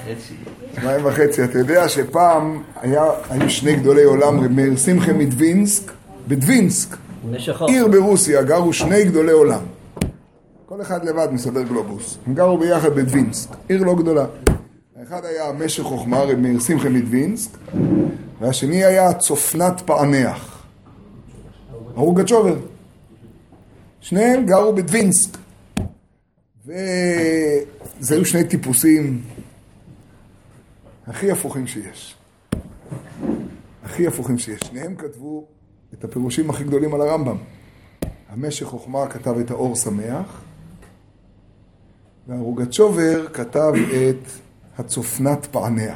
2.5. אתה יודע שפעם היו שני גדולי עולם, רב מאיר שמחה מדווינסק, בדווינסק, עיר ברוסיה, גרו שני גדולי עולם. כל אחד לבד מסדר גלובוס. הם גרו ביחד בדווינסק, עיר לא גדולה. האחד היה משך חוכמה, רב מאיר שמחה מדווינסק, והשני היה צופנת פענח, הרוגצ'ובר. שניהם גרו בדווינסק. וזה היו שני טיפוסים הכי הפוכים שיש. הכי הפוכים שיש. שניהם כתבו את הפירושים הכי גדולים על הרמב"ם. המשך חוכמה כתב את האור שמח, והרוגצ'ובר כתב את הצופנת פענח.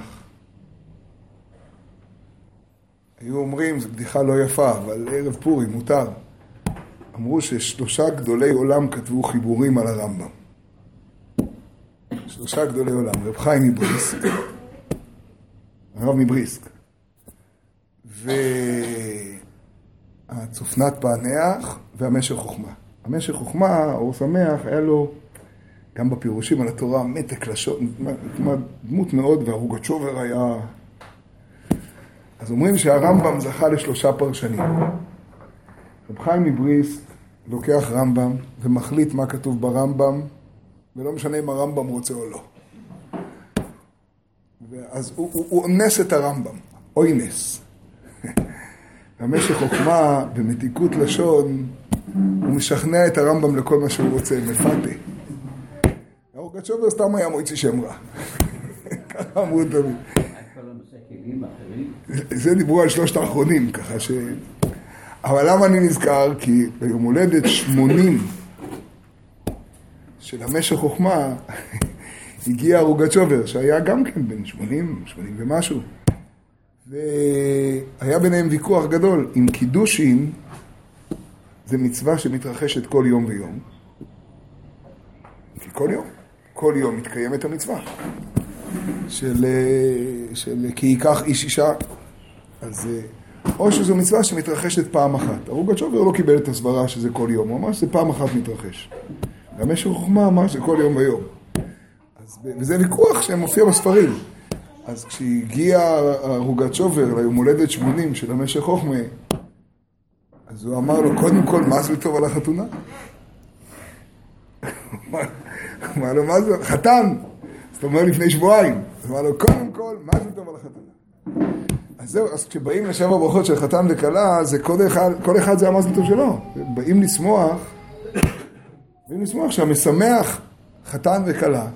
היו אומרים, זו בדיחה לא יפה, אבל ערב פורים מותר. אמרו ששלושה גדולי עולם כתבו חיבורים על הרמב"ם. שלושה גדולי עולם, רב חיים מבריסק, הרב מבריסק, והצופנת פענח והמשך חוכמה. המשך חוכמה, אור שמח, היה לו גם בפירושים על התורה מתק לשון, דמות מאוד, והרוגצ'ובר היה... אז אומרים שהרמב"ם זכה לשלושה פרשנים. רב חיים מבריסק לוקח רמב"ם ומחליט מה כתוב ברמב"ם, ולא משנה אם הרמב"ם רוצה או לא. אז הוא אונס את הרמב"ם, אוינס. במשך חוכמה, במתיקות לשון, הוא משכנע את הרמב"ם לכל מה שהוא רוצה, מפתה. הרוגצ'ובר סתם היה מועצי שם רע. ככה אמרו תמיד. זה דיברו על שלושת האחרונים, ככה ש... אבל למה אני נזכר? כי ביום הולדת 80 של המשך חוכמה הגיע הרוגצ'ובר, שהיה גם כן בין 80 ומשהו. והיה ביניהם ויכוח גדול. עם קידושין, זה מצווה שמתרחשת כל יום ויום. כי כל יום מתקיימת המצווה. כי ייקח איש אישה. אז... או שזו מצווה שמתרחשת פעם אחת. הרוגצ'ובר לא קיבל את הסברה שזה כל יום, הוא אמר שזה פעם אחת מתרחש. והמשך חוכמה אמר שזה כל יום ויום. וזה ויכוח שמופיע בספרים. אז כשהגיע הרוגצ'ובר ליום הולדת 80 של המשך חוכמה, אז הוא אמר לו, קודם כל, מה זה טוב על החתונה? אמר לו, מה זה? חתן! זאת אומרת לפני שבועיים. אז אמר לו, קודם כל, מה זה טוב על החתונה? אז זהו, אז כשבאים לשבע ברכות של חתן וכלה, זה כל אחד זה המזל טוב שלו. באים לשמוח שהמשמח חתן וכלה,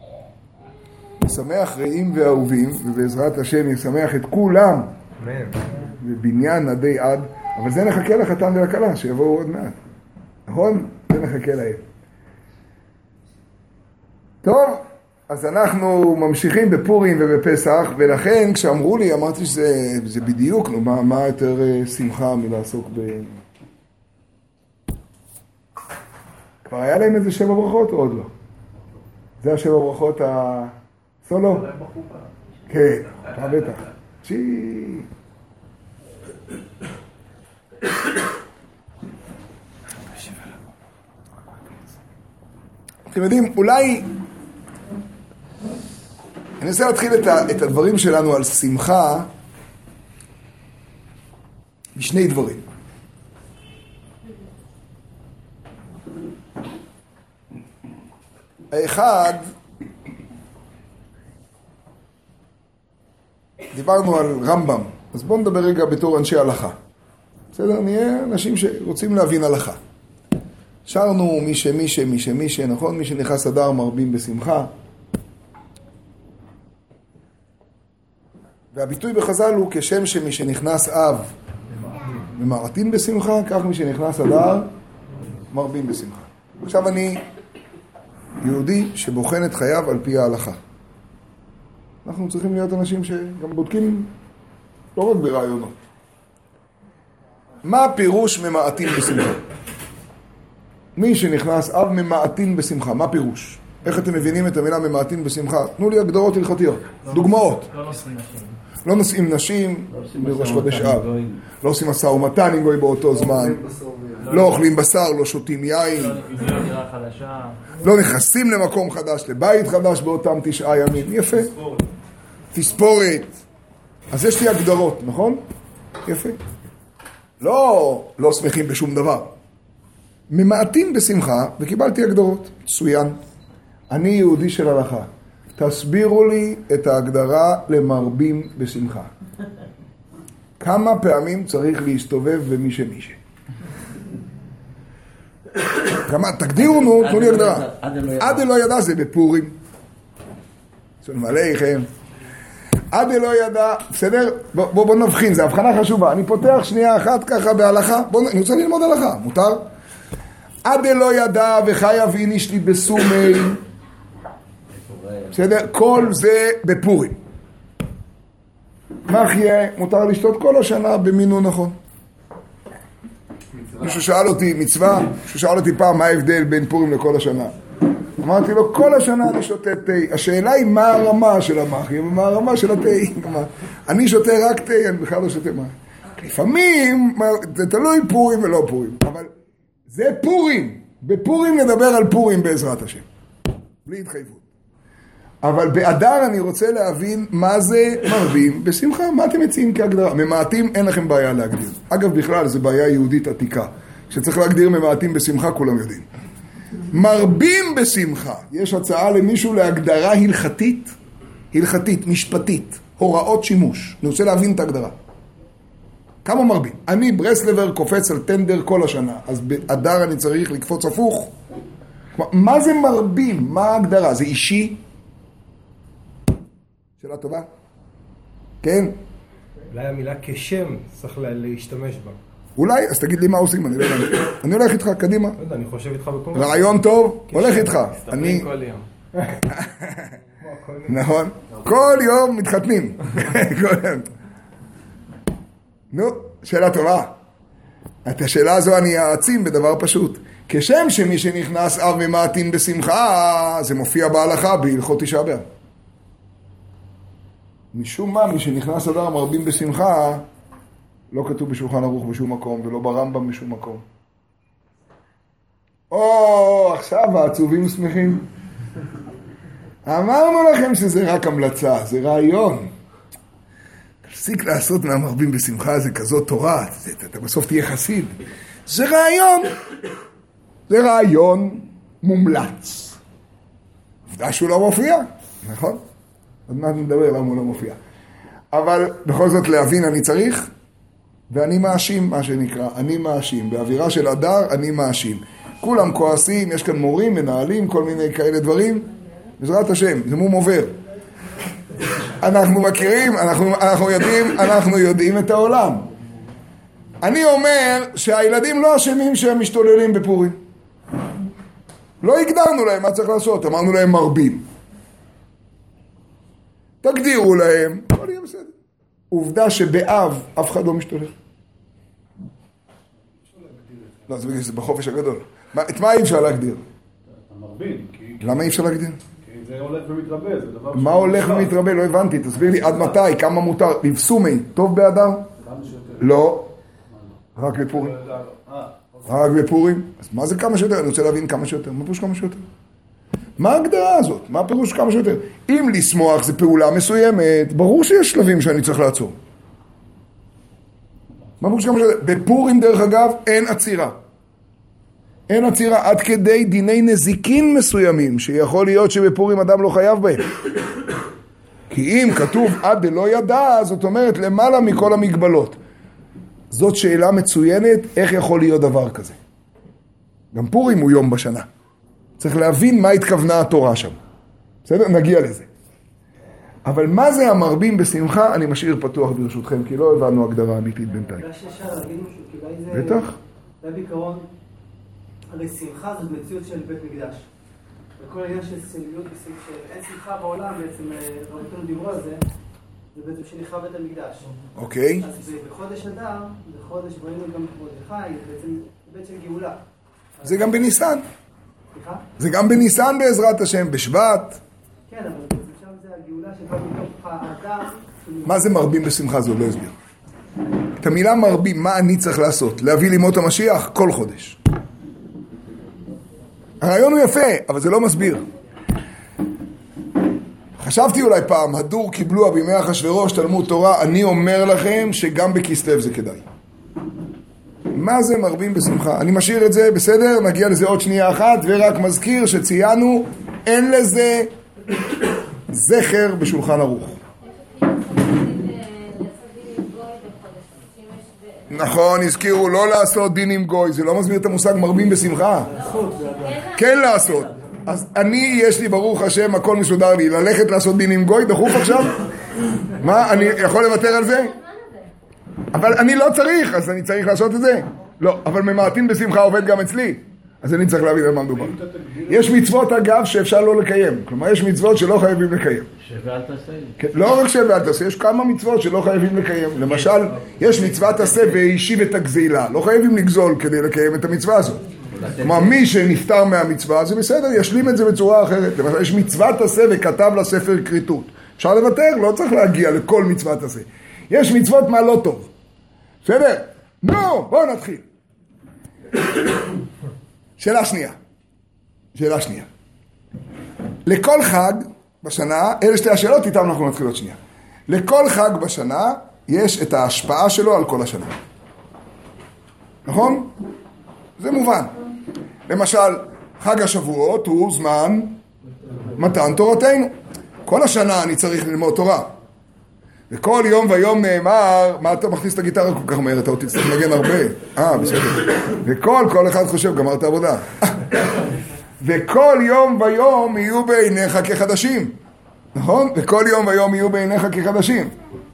משמח רעים ואהובים, ובעזרת השם ישמח את כולם, בבניין עדי עד, אבל זה נחכה לחתן ולכלה, שיבואו עוד מעט. נכון? זה נחכה להם. טוב. אז אנחנו ממשיכים בפורים ובפסח, ולכן כשאמרו לי, אמרתי שזה בדיוק, מה יותר שמחה מלעסוק כבר היה להם איזה 7 ברכות או עוד לא? זה ה7 ברכות הסולו? כן, בטח. אתם יודעים, אולי... אני רוצה להתחיל את הדברים שלנו על שמחה בשני דברים. האחד, דיברנו על רמב"ם, אז בואו נדבר רגע בתור אנשי הלכה. בסדר? נהיה אנשים שרוצים להבין הלכה. שרנו מי ש, נכון? מי שנכנס אדר מרבים בשמחה. והביטוי בחז"ל הוא כשם שמי שנכנס אב ממעטין בשמחה, כך מי שנכנס אדר מרבים בשמחה. עכשיו אני יהודי שבוחן את חייו על פי ההלכה. אנחנו צריכים להיות אנשים שגם בודקים לא רק ברעיונות. מה פירוש ממעטין בשמחה? מי שנכנס אב ממעטין בשמחה, מה פירוש? איך אתם מבינים את המילה ממעטין בשמחה? תנו לי הגדרות הלכתיות, דוגמאות. לא נושאים נשים בראש חודש אב, לא עושים משא ומתן עם גוי באותו זמן, לא אוכלים בשר, לא שותים יין, לא נכנסים למקום חדש, לבית חדש באותם 9 ימים, יפה. תספורת. אז יש לי הגדרות, נכון? יפה. לא שמחים בשום דבר. ממעטים בשמחה וקיבלתי הגדרות. מצוין. אני יהודי של הלכה. תסבירו לי את ההגדרה למרבים בשמחה. כמה פעמים צריך להסתובב במי שמישה? תגדירו נו, תנו לי הגדרה. עד לא ידע זה בפורים. שלום עליכם. עד לא ידע, בסדר? בוא נבחין, זו הבחנה חשובה. אני פותח שנייה אחת ככה בהלכה. אני רוצה ללמוד הלכה, מותר? עד לא ידע וחי אבין אשתי בסומי. בסדר? כל זה בפורים. מחיה, מותר לשתות כל השנה במינון נכון. מישהו שאל אותי, מצווה, מישהו שאל אותי פעם מה ההבדל בין פורים לכל השנה. אמרתי לו, כל השנה אני שותה תה. השאלה היא מה הרמה של המחיה ומה הרמה של התה. אני שותה רק תה, אני בכלל לא שותה מים. לפעמים, זה תלוי פורים ולא פורים. אבל זה פורים. בפורים נדבר על פורים בעזרת השם. בלי התחייבות. אבל באדר אני רוצה להבין מה זה מרבים בשמחה. מה אתם מציעים כהגדרה? ממעטים אין לכם בעיה להגדיר. אגב, בכלל זה בעיה יהודית עתיקה. שצריך להגדיר ממעטים בשמחה, כולם יודעים. מרבים בשמחה. יש הצעה למישהו להגדרה הלכתית, משפטית, הוראות שימוש. אני רוצה להבין את ההגדרה. כמה מרבים? אני ברסלבר קופץ על טנדר כל השנה, אז באדר אני צריך לקפוץ הפוך. מה זה מרבים? מה ההגדרה? זה אישי? שאלה טובה? כן? אולי המילה כשם צריך להשתמש בה. אולי, אז תגיד לי מה עושים, אני לא יודע. אני הולך איתך, קדימה. לא יודע, אני חושב איתך בכל מקום. רעיון טוב, הולך איתך. מסתפרים כל יום. נכון. כל יום מתחתנים. נו, שאלה טובה. את השאלה הזו אני אעצים בדבר פשוט. כשם שמי שנכנס אב ממעטין בשמחה, זה מופיע בהלכה בהלכות תשעה באב. משום מה, מי שנכנס אדר מרבים בשמחה, לא כתוב בשולחן ערוך בשום מקום, ולא ברמב"ם בשום מקום. עכשיו העצובים שמחים. אמרנו לכם שזה רק המלצה, זה רעיון. תפסיק לעשות מהמרבים בשמחה, זה כזאת תורה, אתה בסוף תהיה חסיד. זה רעיון. זה רעיון מומלץ. עובדה שהוא לא מופיע, נכון? עוד מעט נדבר למה הוא לא מופיע. אבל בכל זאת להבין אני צריך, ואני מאשים מה שנקרא, אני מאשים. באווירה של אדר אני מאשים. כולם כועסים, יש כאן מורים, מנהלים, כל מיני כאלה דברים. בעזרת השם, זה מום עובר. אנחנו מכירים, אנחנו יודעים את העולם. אני אומר שהילדים לא אשמים שהם משתוללים בפורים. לא הגדרנו להם מה צריך לעשות, אמרנו להם מרבים. תגדירו להם, הכל יהיה בסדר. עובדה שבאב אף אחד לא משתולל. לא, זה בחופש הגדול. את מה אי אפשר להגדיר? המרבים. למה אי אפשר להגדיר? כי זה הולך ומתרבה, זה דבר... מה הולך ומתרבה? לא הבנתי, תסביר לי עד מתי, כמה מותר. לבסומי, טוב באדר? לא. רק בפורים. רק בפורים. אז מה זה כמה שיותר? אני רוצה להבין כמה שיותר. מה פירוש כמה שיותר? מה ההגדרה הזאת? מה הפירוש כמה שיותר? אם לשמוח זה פעולה מסוימת, ברור שיש שלבים שאני צריך לעצור. מה פירוש כמה שיותר? בפורים דרך אגב אין עצירה. אין עצירה עד כדי דיני נזיקין מסוימים, שיכול להיות שבפורים אדם לא חייב בהם. כי אם כתוב עד לא ידע, זאת אומרת למעלה מכל המגבלות. זאת שאלה מצוינת, איך יכול להיות דבר כזה? גם פורים הוא יום בשנה. צריך להבין מה התכוונה התורה שם. בסדר? נגיע לזה. אבל מה זה המרבים בשמחה? אני משאיר פתוח ברשותכם, כי לא הבנו הגדרה אמיתית בינתיים. בטח. זה בעיקרון, הרי שמחה זאת מציאות של בית מקדש. וכל העניין של סמליות, שאין שמחה בעולם, בעצם רבותינו דיברו על זה, זה בעצם שנחרב בית המקדש. אוקיי. אז בחודש אדר, בחודש בנינו גם מרדכי, זה בעצם בית של גאולה. זה גם בניסן. סליחה? זה גם בניסן בעזרת השם, בשבט. כן, אבל שם זה הגאולה שבא מתוך האדם. מה זה מרבים בשמחה? זה לא הסביר. את המילה מרבים, מה אני צריך לעשות? להביא לימות המשיח כל חודש. הרעיון הוא יפה, אבל זה לא מסביר. חשבתי אולי פעם, הדור קיבלו בימי אחשוורוש תלמוד תורה, אני אומר לכם שגם בכסלו זה כדאי. מה זה מרבים בשמחה? אני משאיר את זה, בסדר? נגיע לזה עוד שנייה אחת, ורק מזכיר שציינו, אין לזה זכר בשולחן ערוך. נכון, הזכירו לא לעשות דין עם גוי, זה לא מסביר את המושג מרבים בשמחה. כן לעשות. אז אני, יש לי ברוך השם, הכל מסודר לי, ללכת לעשות דין עם גוי, דחוף עכשיו? מה, אני יכול לוותר על זה? אבל אני לא צריך, אז אני צריך לעשות את זה? לא, אבל ממעטין בשמחה עובד גם אצלי, אז אני צריך להבין על מה מדובר. יש מצוות אגב שאפשר לא לקיים, כלומר יש מצוות שלא חייבים לקיים. שווה אל תעשה. לא רק שווה אל תעשה, יש כמה מצוות שלא חייבים לקיים. למשל, יש מצוות עשה והשיב את הגזילה, לא חייבים לגזול כדי לקיים את המצווה הזאת. כלומר, מי שנפטר מהמצווה, זה בסדר, ישלים את זה בצורה אחרת. למשל, יש מצוות עשה וכתב לספר כריתות. אפשר לוותר, לא צריך להגיע לכל מצוות עשה. יש מצוות מה לא טוב. בסדר? נו, בואו נתחיל. שאלה שנייה. לכל חג בשנה, אלה שתי השאלות, איתם אנחנו נתחיל עוד שנייה. לכל חג בשנה, יש את ההשפעה שלו על כל השנה. נכון? זה מובן. למשל, חג השבועות הוא זמן מתן תורתנו. כל השנה אני צריך ללמוד תורה. וכל יום ויום נאמר, מה אתה מכניס את הגיטרה כל כך מהר? אתה עוד תצטרך לנגן הרבה. בסדר. וכל אחד חושב, גמרת עבודה. וכל יום ויום יהיו בעיניך כחדשים. נכון? וכל יום ויום יהיו בעיניך כחדשים.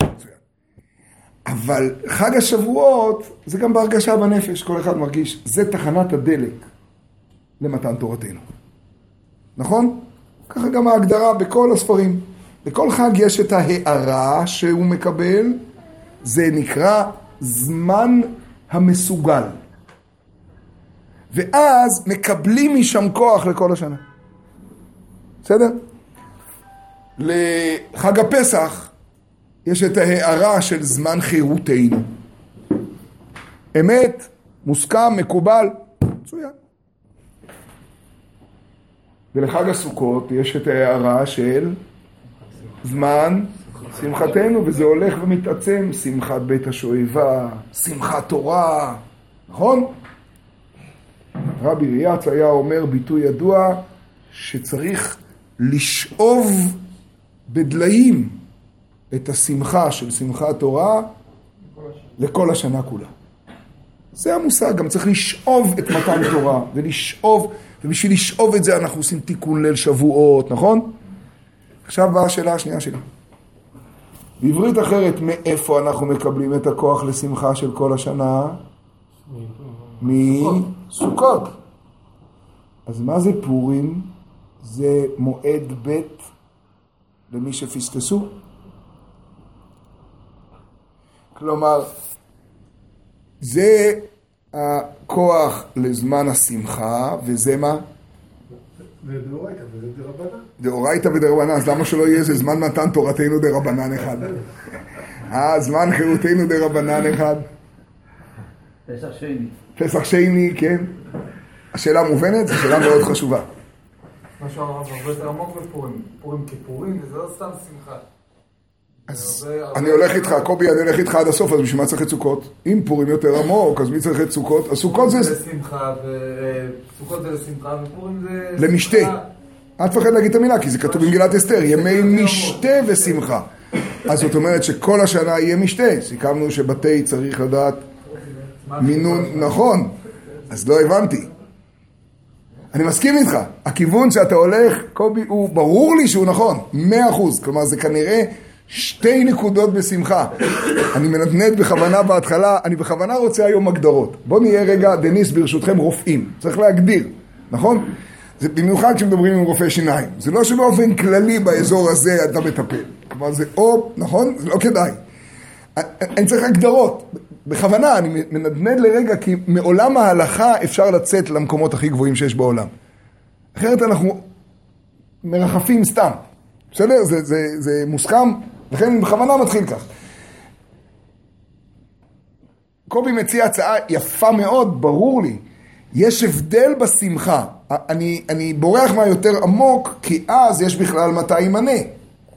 אבל חג השבועות זה גם בהרגשה בנפש, כל אחד מרגיש, זה תחנת הדלק למתן תורתנו. נכון? ככה גם ההגדרה בכל הספרים. בכל חג יש את ההערה שהוא מקבל, זה נקרא זמן המסוגל. ואז מקבלים משם כוח לכל השנה. בסדר? לחג הפסח יש את ההערה של זמן חירותנו. אמת, מוסכם, מקובל, מצוין. ולחג הסוכות יש את ההערה של זמן שמחתנו, וזה הולך ומתעצם, שמחת בית השואבה, שמחת תורה, נכון? רבי ריאץ היה אומר ביטוי ידוע שצריך לשאוב בדליים את השמחה של שמחת תורה לכל השנה כולה. זה המושג, גם צריך לשאוב את מתן תורה ולשאוב, ובשביל לשאוב את זה אנחנו עושים תיקון ליל שבועות, נכון? עכשיו באה השאלה השנייה שלי. בעברית אחרת, מאיפה אנחנו מקבלים את הכוח לשמחה של כל השנה? מסוכות. אז מה זה פורים? זה מועד ב' למי שפספסו. כלומר, זה הכוח לזמן השמחה, וזה מה? זה דאורייתא וזה דרבנן. דאורייתא ודרבנן, אז למה שלא יהיה איזה זמן מתן תורתנו דרבנן אחד? זמן חירותנו דרבנן אחד. פסח שני. פסח שני, כן. השאלה מובנת, זו שאלה מאוד חשובה. מה שאומר, הרבה יותר עמוק בפורים. פורים כפורים, וזה לא סתם שמחה. אז אני הולך איתך, קובי, אני הולך איתך עד הסוף, אז בשביל מה צריך את סוכות? אם פורים יותר עמוק, אז מי צריך את סוכות? אז סוכות זה... לשמחה, וסוכות זה לשמחה, ופורים זה... למשתה. אל תפחד להגיד את המילה, כי זה כתוב במגילת אסתר, ימי משתה ושמחה. אז זאת אומרת שכל השנה יהיה משתה. סיכמנו שבתי צריך לדעת מינון, נכון. אז לא הבנתי. אני מסכים איתך. הכיוון שאתה הולך, קובי, הוא ברור לי שהוא נכון. 100%. כלומר, זה כנראה 2 נקודות בשמחה. אני מנדנד בכוונה בהתחלה, אני בכוונה רוצה היום הגדרות. בוא נהיה רגע, דניס, ברשותכם, רופאים. צריך להגדיר, נכון? זה במיוחד כשמדברים עם רופאי שיניים. זה לא שבאופן כללי באזור הזה אתה מטפל. כלומר, זה או, נכון? זה לא כדאי. אני צריך הגדרות. בכוונה, אני מנדנד לרגע, כי מעולם ההלכה אפשר לצאת למקומות הכי גבוהים שיש בעולם. אחרת אנחנו מרחפים סתם. בסדר? זה מוסכם, לכן אני בכוונה מתחיל כך. קובי מציע הצעה יפה מאוד, ברור לי. יש הבדל בשמחה. אני בורח מה יותר עמוק, כי אז יש בכלל מתי ימנה.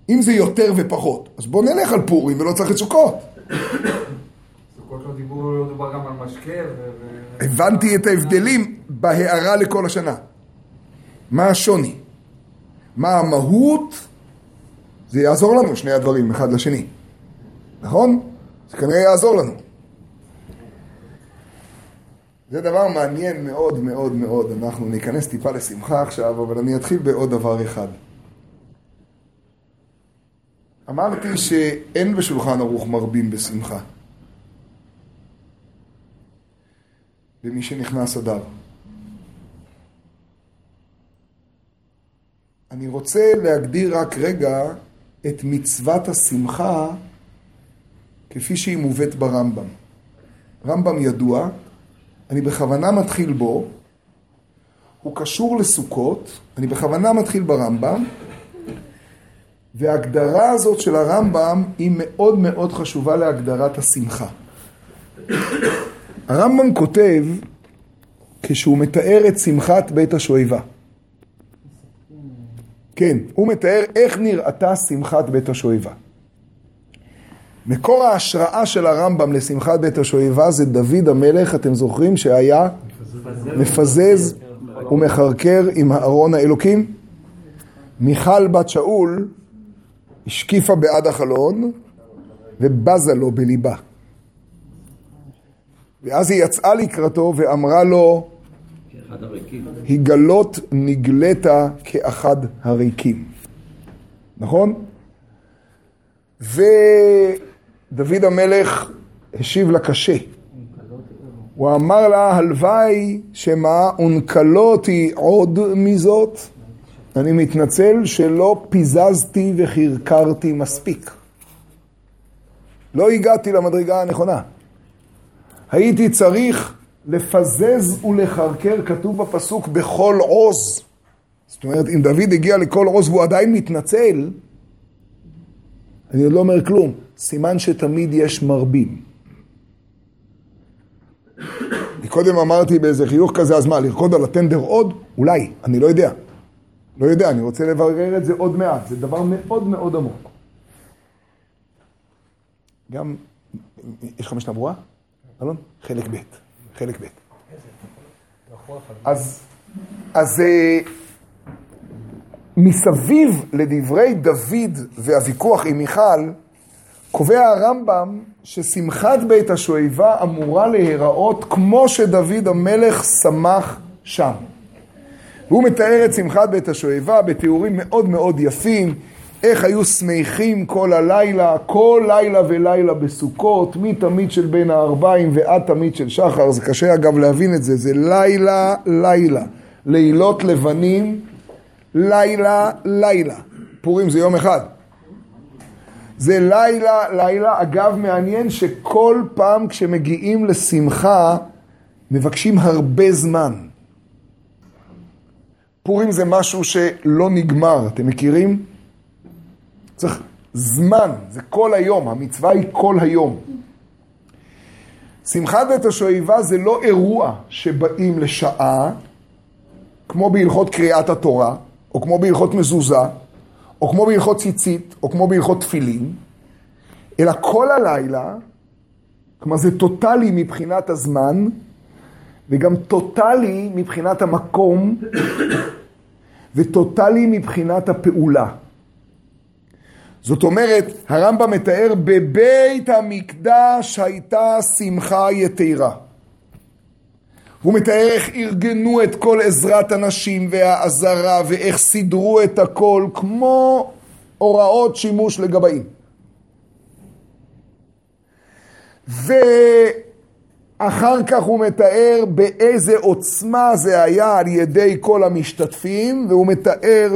אם זה יותר ופחות, אז בוא נלך על פורים ולא צריך את סוכות. סוכות לא דובר גם על משקה הבנתי את ההבדלים בהערה לכל השנה. מה השוני? מה המהות? זה יעזור לנו, שני הדברים, אחד לשני. נכון? זה כנראה יעזור לנו. זה דבר מעניין מאוד מאוד מאוד. אנחנו ניכנס טיפה לשמחה עכשיו, אבל אני אתחיל בעוד דבר אחד. אמרתי שאין בשולחן ערוך מרבים בשמחה. במי שנכנס אדר. אני רוצה להגדיר רק רגע את מצוות השמחה כפי שהיא מובאת ברמב"ם. רמב"ם ידוע, אני בכוונה מתחיל בו, הוא קשור לסוכות, אני בכוונה מתחיל ברמב"ם, וההגדרה הזאת של הרמב"ם היא מאוד מאוד חשובה להגדרת השמחה. הרמב"ם כותב, כשהוא מתאר את שמחת בית השואבה. כן, הוא מתאר איך נראתה שמחת בית השואבה. מקור ההשראה של הרמב"ם לשמחת בית השואבה זה דוד המלך, אתם זוכרים שהיה מפזז ומחרקר עם הארון האלוקים? מיכל בת שאול השקיפה בעד החלון ובזה לו בליבה. ואז היא יצאה לקראתו ואמרה לו, היגלות נגלת כאחד הריקים. נכון? ודוד המלך השיב לה קשה. הוא אמר לה, הלוואי שמה ונקלותי עוד מזאת. אני מתנצל שלא פיזזתי וחרקרתי מספיק. לא הגעתי למדרגה הנכונה. הייתי צריך לפזז ולחרקר, כתוב בפסוק, בכל עוז. זאת אומרת, אם דוד הגיע לכל עוז והוא עדיין מתנצל, אני עוד לא אומר כלום. סימן שתמיד יש מרבים. קודם אמרתי באיזה חיוך כזה, אז מה, לרקוד על הטנדר עוד? אולי, אני לא יודע. לא יודע, אני רוצה לברר את זה עוד מעט. זה דבר מאוד מאוד עמוק. גם, יש 5 נבואה? אלון? חלק ב'. חלק ב'. אז מסביב לדברי דוד והוויכוח עם מיכל, קובע הרמב"ם ששמחת בית השואבה אמורה להיראות כמו שדוד המלך שמח שם. והוא מתאר את שמחת בית השואבה בתיאורים מאוד מאוד יפים, איך היו שמחים כל הלילה, כל לילה ולילה בסוכות, מתמיד של בין הערביים ועד תמיד של שחר. זה קשה אגב להבין את זה, זה לילה לילה, לילות לבנים, לילה לילה. פורים זה יום אחד. זה לילה לילה. אגב, מעניין שכל פעם כשמגיעים לשמחה מבקשים הרבה זמן. פורים זה משהו שלא נגמר, אתם מכירים? צריך זמן, זה כל היום, המצווה היא כל היום. שמחת בית השואבה זה לא אירוע שבאים לשעה, כמו בהלכות קריאת התורה, או כמו בהלכות מזוזה, או כמו בהלכות ציצית, או כמו בהלכות תפילין, אלא כל הלילה, כלומר זה טוטלי מבחינת הזמן, וגם טוטלי מבחינת המקום, וטוטלי מבחינת הפעולה. זאת אומרת, הרמב"ם מתאר, בבית המקדש הייתה שמחה יתרה. הוא מתאר איך ארגנו את כל עזרת הנשים והעזרה, ואיך סידרו את הכל, כמו הוראות שימוש לגבאים. ואחר כך הוא מתאר באיזה עוצמה זה היה על ידי כל המשתתפים, והוא מתאר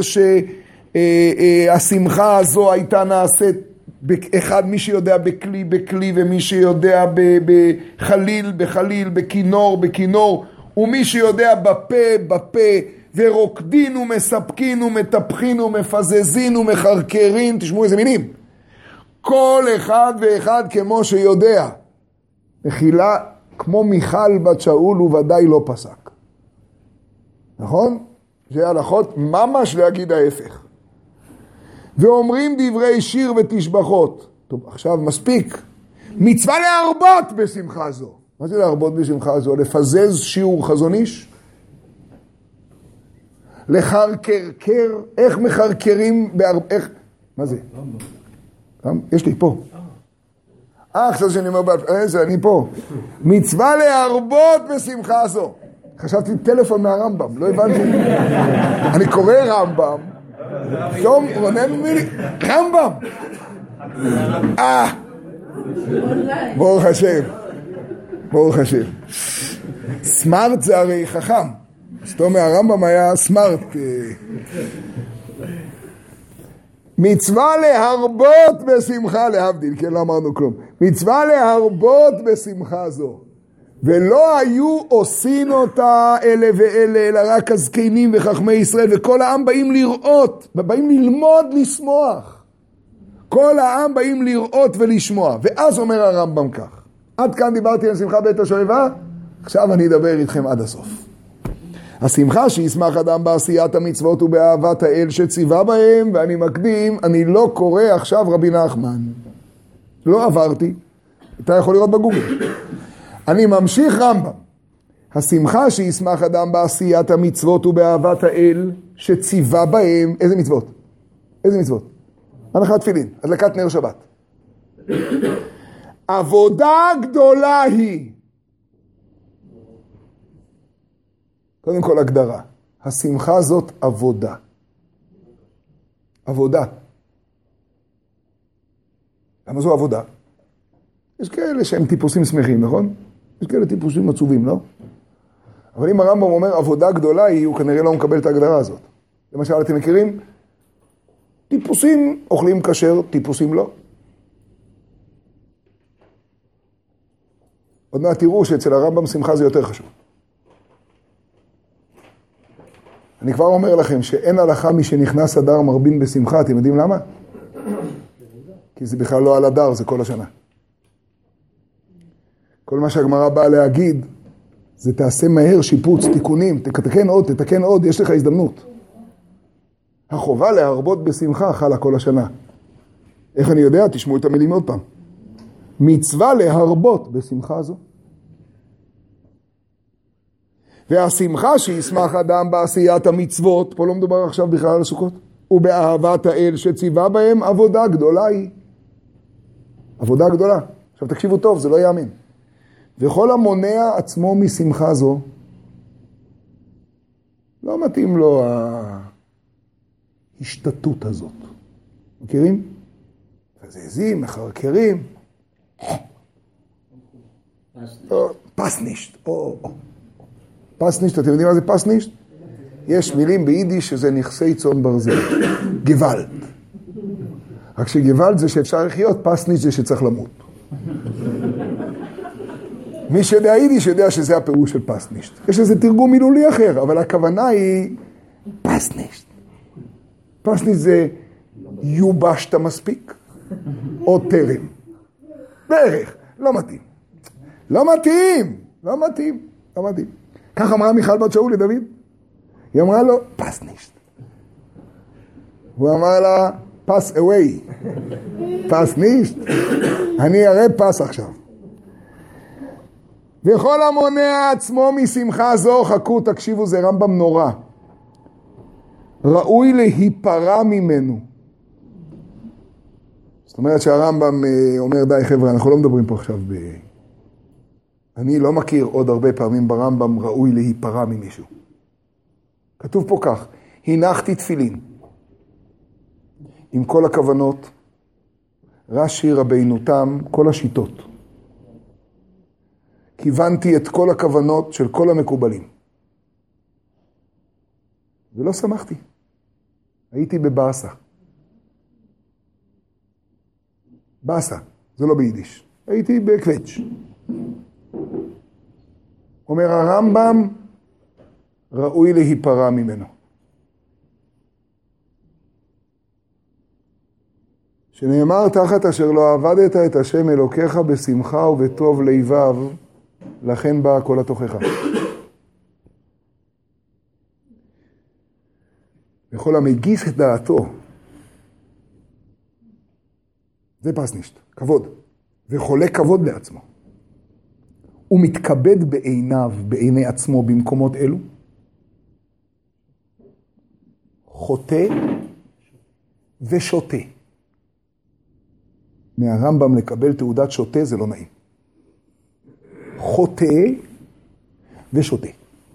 שהשמחה הזו הייתה נעשית אחד מי שיודע בכלי בכלי, ומי שיודע בחליל בחליל, בכינור בכינור, ומי שיודע בפה בפה, ורוקדין ומספקין ומטפחין ומפזזין ומחרקרין. תשמעו איזה מינים. כל אחד ואחד כמו שיודע. מחילה, כמו מיכל בת שאול הוא ודאי לא פסק. נכון? זה הלכות ממש להגיד ההפך. ואומרים דברי שיר ותשבחות. טוב, עכשיו מספיק. מצווה להרבות בשמחה זו. מה זה להרבות בשמחה זו? לפזז שיעור חזון איש? לחרקרקר? איך מחרקרים איך? מה זה? יש לי פה. עכשיו שאני אומר, איזה, אני פה. מצווה להרבות בשמחה זו. חשבתי טלפון מהרמב"ם, לא הבנתי. אני קורא רמב"ם. פתאום רונן מילי, רמב"ם. ברוך השם. ברוך השם. סמארט זה הרי חכם. זאת אומרת, הרמב"ם היה סמארט. מצווה להרבות בשמחה, להבדיל, כן, לא אמרנו כלום. מצווה להרבות בשמחה זו. ולא היו עושים אותה אלה ואלה, אלא רק הזקנים וחכמי ישראל, וכל העם באים לראות, ובאים ללמוד לשמוח. כל העם באים לראות ולשמוע. ואז אומר הרמב"ם כך, עד כאן דיברתי על שמחה בעת השואבה, עכשיו אני אדבר איתכם עד הסוף. השמחה שישמח אדם בעשיית המצוות ובאהבת האל שציווה בהם, ואני מקדים, אני לא קורא עכשיו רבי נחמן. לא עברתי, אתה יכול לראות בגוגל. אני ממשיך רמב"ם. השמחה שישמח אדם בעשיית המצוות ובאהבת האל שציווה בהם, איזה מצוות? איזה מצוות? הנחת תפילין, הדלקת נר שבת. עבודה גדולה היא. קודם כל הגדרה. השמחה זאת עבודה. עבודה. למה זו עבודה? יש כאלה שהם טיפוסים שמחים, נכון? יש כאלה טיפוסים עצובים, לא? אבל אם הרמב"ם אומר עבודה גדולה היא, הוא כנראה לא מקבל את ההגדרה הזאת. למשל, אתם מכירים? טיפוסים אוכלים כשר, טיפוסים לא. עוד מעט תראו שאצל הרמב"ם שמחה זה יותר חשוב. אני כבר אומר לכם שאין הלכה מי שנכנס אדר מרבין בשמחה, אתם יודעים למה? כי זה בכלל לא על אדר, זה כל השנה. כל מה שהגמרא באה להגיד, זה תעשה מהר שיפוץ, תיקונים, תתקן עוד, יש לך הזדמנות. החובה להרבות בשמחה חלה כל השנה. איך אני יודע? תשמעו את המילים עוד פעם. מצווה להרבות בשמחה זו. והשמחה שישמח אדם בעשיית המצוות, פה לא מדובר עכשיו בכלל על הסוכות, ובאהבת האל שציווה בהם, עבודה גדולה היא. עבודה גדולה. עכשיו תקשיבו טוב, זה לא יאמין. וכל המונע עצמו משמחה זו, לא מתאים לו ההשתתות הזאת. מכירים? מזזים, מחרקרים. פסנישט. פסנישט, אתם יודעים מה זה פסנישט? יש מילים ביידיש שזה נכסי צאן ברזל. גוואלד. רק שגוואלד זה שאפשר לחיות, פסנישט זה שצריך למות. מי שיודע יידיש יודע שזה הפירוש של פסנישט. יש איזה תרגום מילולי אחר, אבל הכוונה היא פסנישט. פסנישט זה יובשת מספיק, או טרם. בערך, לא מתאים. לא מתאים. כך אמרה מיכל בת שאול לדוד. היא אמרה לו, פסנישט. הוא אמר לה, pass away. פסנישט. אני אראה פס עכשיו. וכל המונע עצמו משמחה זו, חכו, תקשיבו, זה רמב"ם נורא. ראוי להיפרע ממנו. זאת אומרת שהרמב"ם אומר, די חבר'ה, אנחנו לא מדברים פה עכשיו אני לא מכיר עוד הרבה פעמים ברמב"ם ראוי להיפרע ממישהו. כתוב פה כך, הנחתי תפילין. עם כל הכוונות, רש"י רבינו תם, כל השיטות. כיוונתי את כל הכוונות של כל המקובלים. ולא שמחתי. הייתי בבאסה. באסה, זה לא ביידיש. הייתי בקווץ'. אומר הרמב"ם, ראוי להיפרע ממנו. שנאמר תחת אשר לא עבדת את השם אלוקיך בשמחה ובטוב לבב, לכן באה כל התוכחה. וכל המגיס את דעתו זה פרסנישט, כבוד. וחולה כבוד לעצמו. הוא מתכבד בעיניו, בעיני עצמו, במקומות אלו. חוטא ושוטה. מהרמב"ם לקבל תעודת שוטה זה לא נעים. חוטא ושוטה.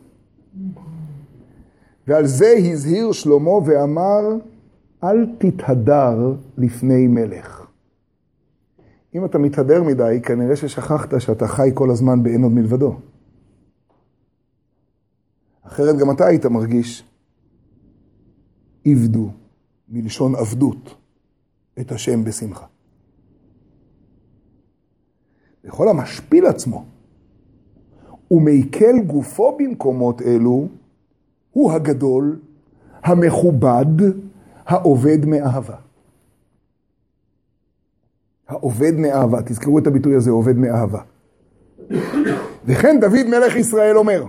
ועל זה הזהיר שלמה ואמר, אל תתהדר לפני מלך. אם אתה מתהדר מדי, כנראה ששכחת שאתה חי כל הזמן באין עוד מלבדו. אחרת גם אתה היית מרגיש, עבדו, מלשון עבדות, את השם בשמחה. וכל המשפיל עצמו, ומעיכל גופו במקומות אלו, הוא הגדול, המכובד, העובד מאהבה. העובד מאהבה, תזכרו את הביטוי הזה, עובד מאהבה. וכן דוד מלך ישראל אומר,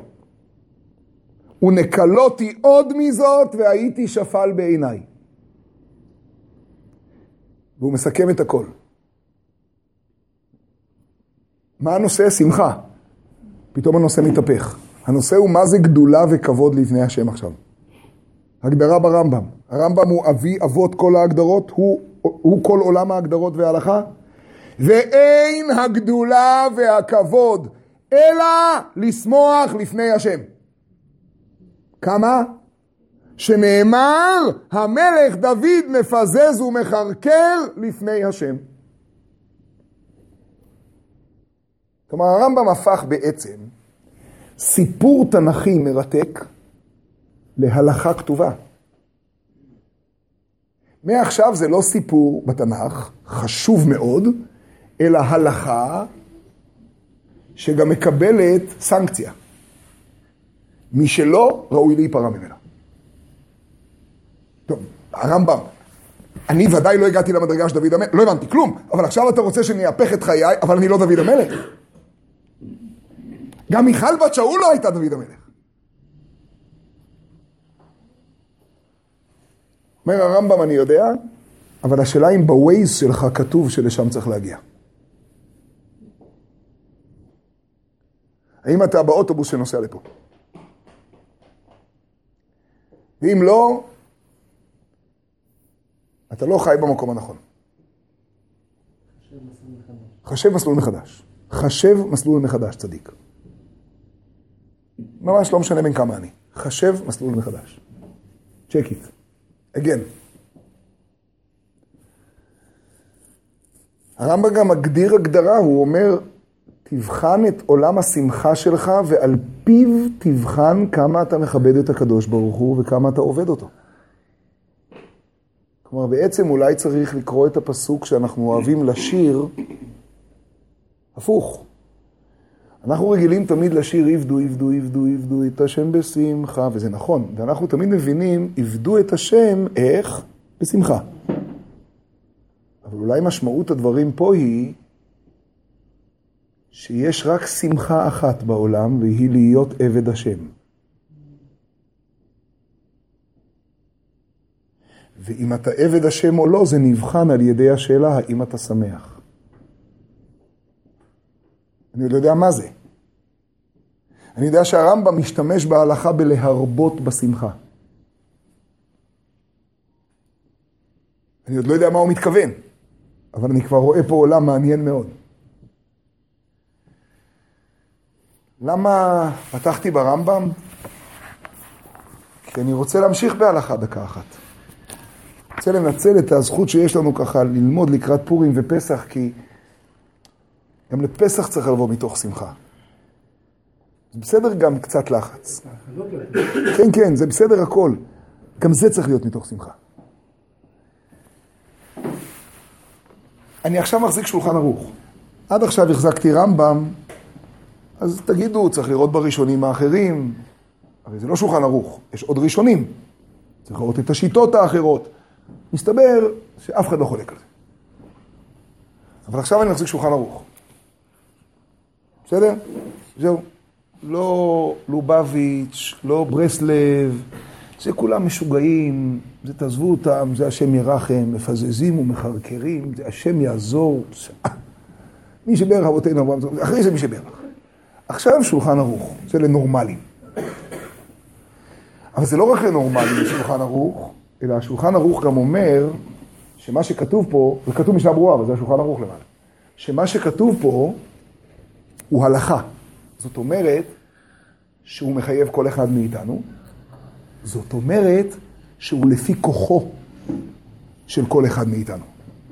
ונקלותי עוד מזאת והייתי שפל בעיניי. והוא מסכם את הכל. מה הנושא? שמחה. פתאום הנושא מתהפך. הנושא הוא מה זה גדולה וכבוד לפני השם עכשיו. הגדרה ברמב"ם. הרמב"ם הוא אבי אבות כל ההגדרות, הוא כל עולם ההגדרות וההלכה. ואין הגדולה והכבוד, אלא לשמוח לפני השם. כמה? שנאמר, המלך דוד מפזז ומחרקר לפני השם. כלומר, הרמב"ם הפך בעצם סיפור תנכי מרתק להלכה כתובה. מעכשיו זה לא סיפור בתנ"ך, חשוב מאוד, אלא הלכה שגם מקבלת סנקציה. מי שלא, ראוי להיפרע ממנה. טוב, הרמב"ם, אני ודאי לא הגעתי למדרגה של דוד המלך, לא הבנתי כלום, אבל עכשיו אתה רוצה שאני אהפך את חיי, אבל אני לא דוד המלך. גם מיכל בת שאול לא הייתה דוד המלך. אומר הרמב"ם, אני יודע, אבל השאלה אם בווייז שלך כתוב שלשם צריך להגיע. האם אתה באוטובוס שנוסע לפה? ואם לא, אתה לא חי במקום הנכון. חשב מסלול מחדש. חשב מסלול מחדש, צדיק. ממש לא משנה בין כמה אני. חשב מסלול מחדש. check it. again. הרמב"ם גם מגדיר הגדרה, הוא אומר, תבחן את עולם השמחה שלך, ועל פיו תבחן כמה אתה מכבד את הקדוש ברוך הוא, וכמה אתה עובד אותו. כלומר, בעצם אולי צריך לקרוא את הפסוק שאנחנו אוהבים לשיר, הפוך. אנחנו רגילים תמיד לשיר, עבדו, עבדו, עבדו, עבדו את השם בשמחה, וזה נכון. ואנחנו תמיד מבינים, עבדו את השם, איך? בשמחה. אבל אולי משמעות הדברים פה היא, שיש רק שמחה אחת בעולם, והיא להיות עבד השם. ואם אתה עבד השם או לא, זה נבחן על ידי השאלה, האם אתה שמח. אני לא יודע מה זה. אני יודע שהרמב"ם משתמש בהלכה בלהרבות בשמחה. אני עוד לא יודע מה הוא מתכוון, אבל אני כבר רואה פה עולם מעניין מאוד. למה פתחתי ברמב"ם? כי אני רוצה להמשיך בהלכה דקה אחת. רוצה לנצל את הזכות שיש לנו ככה ללמוד לקראת פורים ופסח, כי גם לפסח צריך לבוא מתוך שמחה. זה בסדר גם קצת לחץ. כן, כן, זה בסדר הכל. גם זה צריך להיות מתוך שמחה. אני עכשיו מחזיק שולחן ערוך. עד עכשיו החזקתי רמב"ם, אז תגידו, צריך לראות בראשונים האחרים. הרי זה לא שולחן ערוך, יש עוד ראשונים. צריך לראות את השיטות האחרות. מסתבר שאף אחד לא חולק על זה. אבל עכשיו אני מחזיק שולחן ערוך. בסדר? זהו. לא לובביץ', לא ברסלב, זה כולם משוגעים, זה תעזבו אותם, זה השם ירחם, מפזזים ומחרקרים, זה השם יעזור. מי שברך אבותינו, אחרי זה מי שברך. עכשיו שולחן ערוך, זה לנורמלים. אבל זה לא רק לנורמלים שולחן ערוך, אלא השולחן ערוך גם אומר שמה שכתוב פה, זה כתוב משנה ברורה, אבל זה השולחן ערוך למעלה. שמה שכתוב פה הוא הלכה. זאת אומרת שהוא מחייב כל אחד מאיתנו. זאת אומרת שהוא לפי כוחו של כל אחד מאיתנו.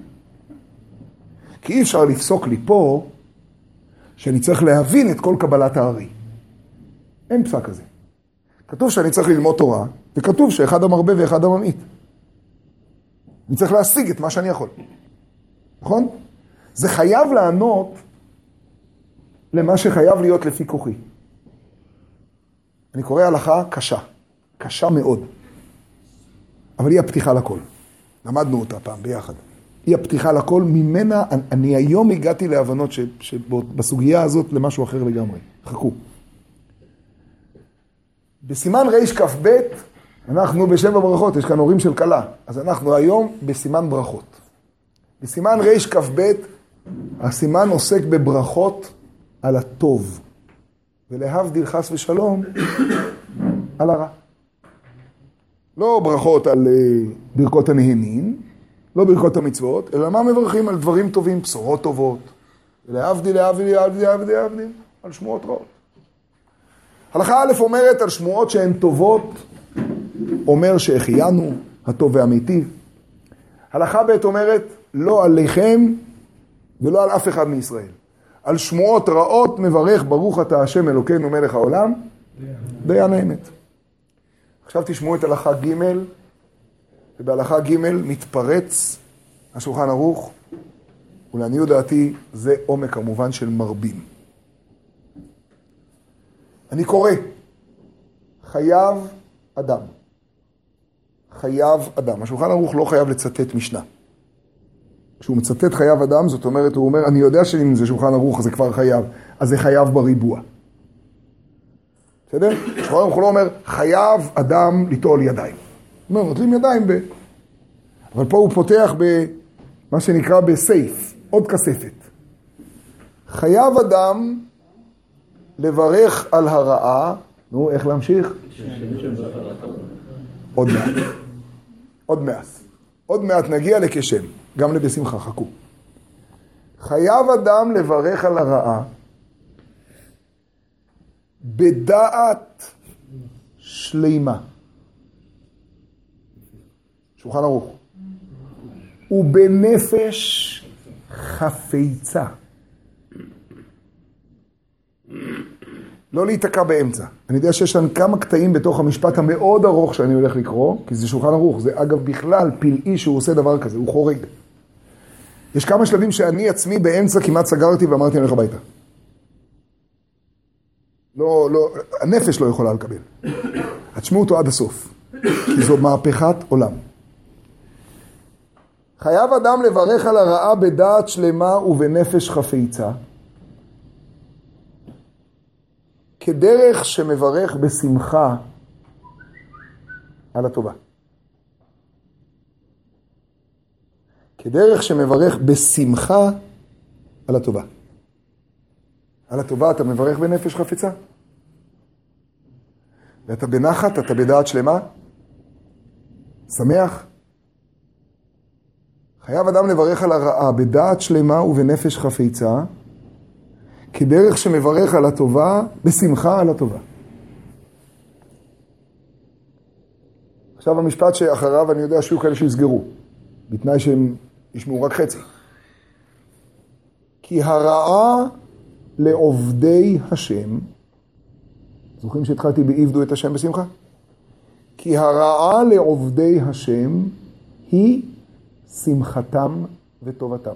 כי אי אפשר לפסוק לי פה שאני צריך להבין את כל קבלת הארי. אין פסק כזה. כתוב שאני צריך ללמוד תורה, וכתוב שאחד המרבה ואחד הממעיט. אני צריך להשיג את מה שאני יכול. נכון? זה חייב לענות למה שחייב להיות לפי כוחי. אני קורא הלכה קשה. קשה מאוד. אבל היא הפתיחה לכל. למדנו אותה פעם ביחד. היא הפתיחה לכל. ממנה, אני היום הגעתי להבנות שבסוגיה הזאת למשהו אחר לגמרי. חכו. בסימן ריש כ"ב, אנחנו בשבע ברכות, יש כאן הורים של קלה. אז אנחנו היום בסימן ברכות. בסימן ריש כ"ב, הסימן עוסק בברכות על הטוב. ולהבדיל חס ושלום, על הרע. לא ברכות על ברכות הנהנין, לא ברכות המצוות, אלא מה מברכים על דברים טובים, בשורות טובות. ולהבדיל, על שמועות רעות. הלכה א' אומרת על שמועות שהן טובות, אומר שהחיינו, הטוב והמיטיב. הלכה ב' אומרת, לא עליכם ולא על אף אחד מישראל. על שמועות רעות מברך ברוך אתה השם אלוקינו מלך העולם, דיין האמת. עכשיו תשמעו את הלכה ג', ובהלכה ג' מתפרץ השולחן ערוך, ולעניות דעתי זה עומק כמובן של מרבים. אני קורא, חייב אדם. חייב אדם. השולחן ערוך לא חייב לצטט משנה. כשהוא מצטט חייב אדם, זאת אומרת, הוא אומר, אני יודע שאם זה שולחן ערוך, זה כבר חייב, אז זה חייב בריבוע. בסדר? שולחן ערוך לא אומר, חייב אדם ליטול ידיים. הוא אומר, נוטלים ידיים אבל פה הוא פותח במה שנקרא בסייף, עוד כספת. חייב אדם לברך על הרעה, נו, איך להמשיך? עוד מעט. עוד מעט. עוד מעט נגיע לכשם, גם לבשמחה, חכו. חייב אדם לברך על הרעה בדעת שלימה. שולחן ערוך. ובנפש חפצה. לא להיתקע באמצע. אני יודע שיש לנו כמה קטעים בתוך המשפט המאוד ארוך שאני הולך לקרוא, כי זה שולחן ערוך. זה אגב בכלל פלאי שהוא עושה דבר כזה, הוא חורג. יש כמה שלבים שאני עצמי באמצע כמעט סגרתי ואמרתי אני הולך הביתה. לא, הנפש לא יכולה לקבל. תשמעו אותו עד הסוף, כי זו מהפכת עולם. חייב אדם לברך על הרעה בדעת שלמה ובנפש חפצה, כדרך שמברך בשמחה על הטובה. כדרך שמברך בשמחה על הטובה. על הטובה אתה מברך בנפש חפצה. ואתה בנחת, אתה בדעת שלמה. שמח. חייב אדם לברך על הרעה בדעת שלמה ובנפש חפצה, כדרך שמברך על הטובה, בשמחה על הטובה. עכשיו המשפט שאחריו אני יודע שיהיו כאלה שיסגרו, בתנאי שהם ישמעו רק חצי. כי הרעה לעובדי השם, זוכרים שהתחלתי בעבדו את השם בשמחה? כי הרעה לעובדי השם היא שמחתם וטובתם.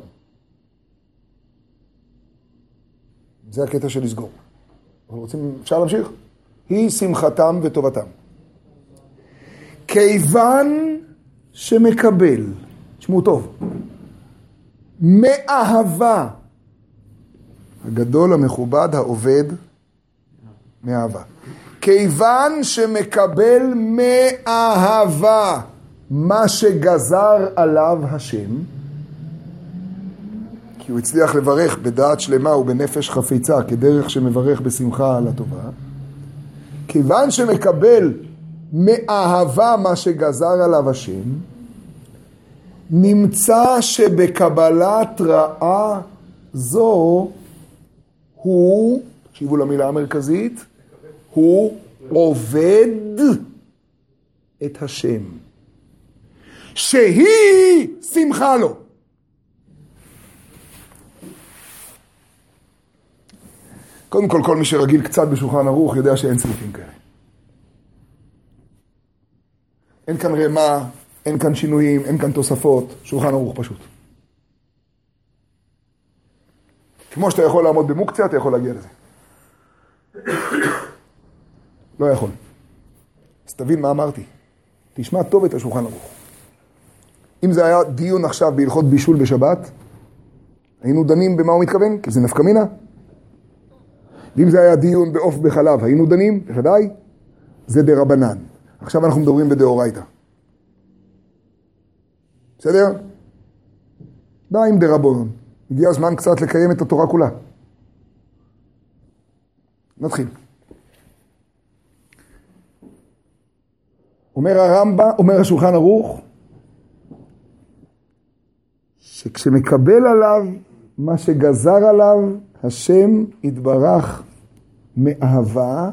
זה הקטע של לסגור. אבל רוצים, אפשר להמשיך? היא שמחתם וטובתם. כיוון שמקבל, תשמעו טוב, מאהבה, הגדול המכובד העובד מאהבה. כיוון שמקבל מאהבה מה שגזר עליו השם, כי הוא הצליח לברך בדעת שלמה ובנפש חפיצה, כדרך שמברך בשמחה על הטובה, כיוון שמקבל מאהבה מה שגזר עליו השם, נמצא שבקבלת רעה זו הוא, תקשיבו למילה המרכזית, הוא עובד את השם, שהיא שמחה לו. קודם כל, כל מי שרגיל קצת בשולחן ערוך יודע שאין סעיפים כאלה. אין כאן רמה, אין כאן שינויים, אין כאן תוספות, שולחן ערוך פשוט. כמו שאתה יכול לעמוד במוקציה, אתה יכול להגיע לזה. לא יכול. אז תבין מה אמרתי. תשמע טוב את השולחן ערוך. אם זה היה דיון עכשיו בהלכות בישול בשבת, היינו דנים במה הוא מתכוון, כי זה נפקא מינה. ואם זה היה דיון בעוף בחלב, היינו דנים, בוודאי, זה דרבנן. עכשיו אנחנו מדברים בדאורייתא. בסדר? די עם דרבנן. הגיע הזמן קצת לקיים את התורה כולה. נתחיל. אומר הרמב"ם, אומר השולחן ערוך, שכשמקבל עליו מה שגזר עליו, השם יתברך מאהבה,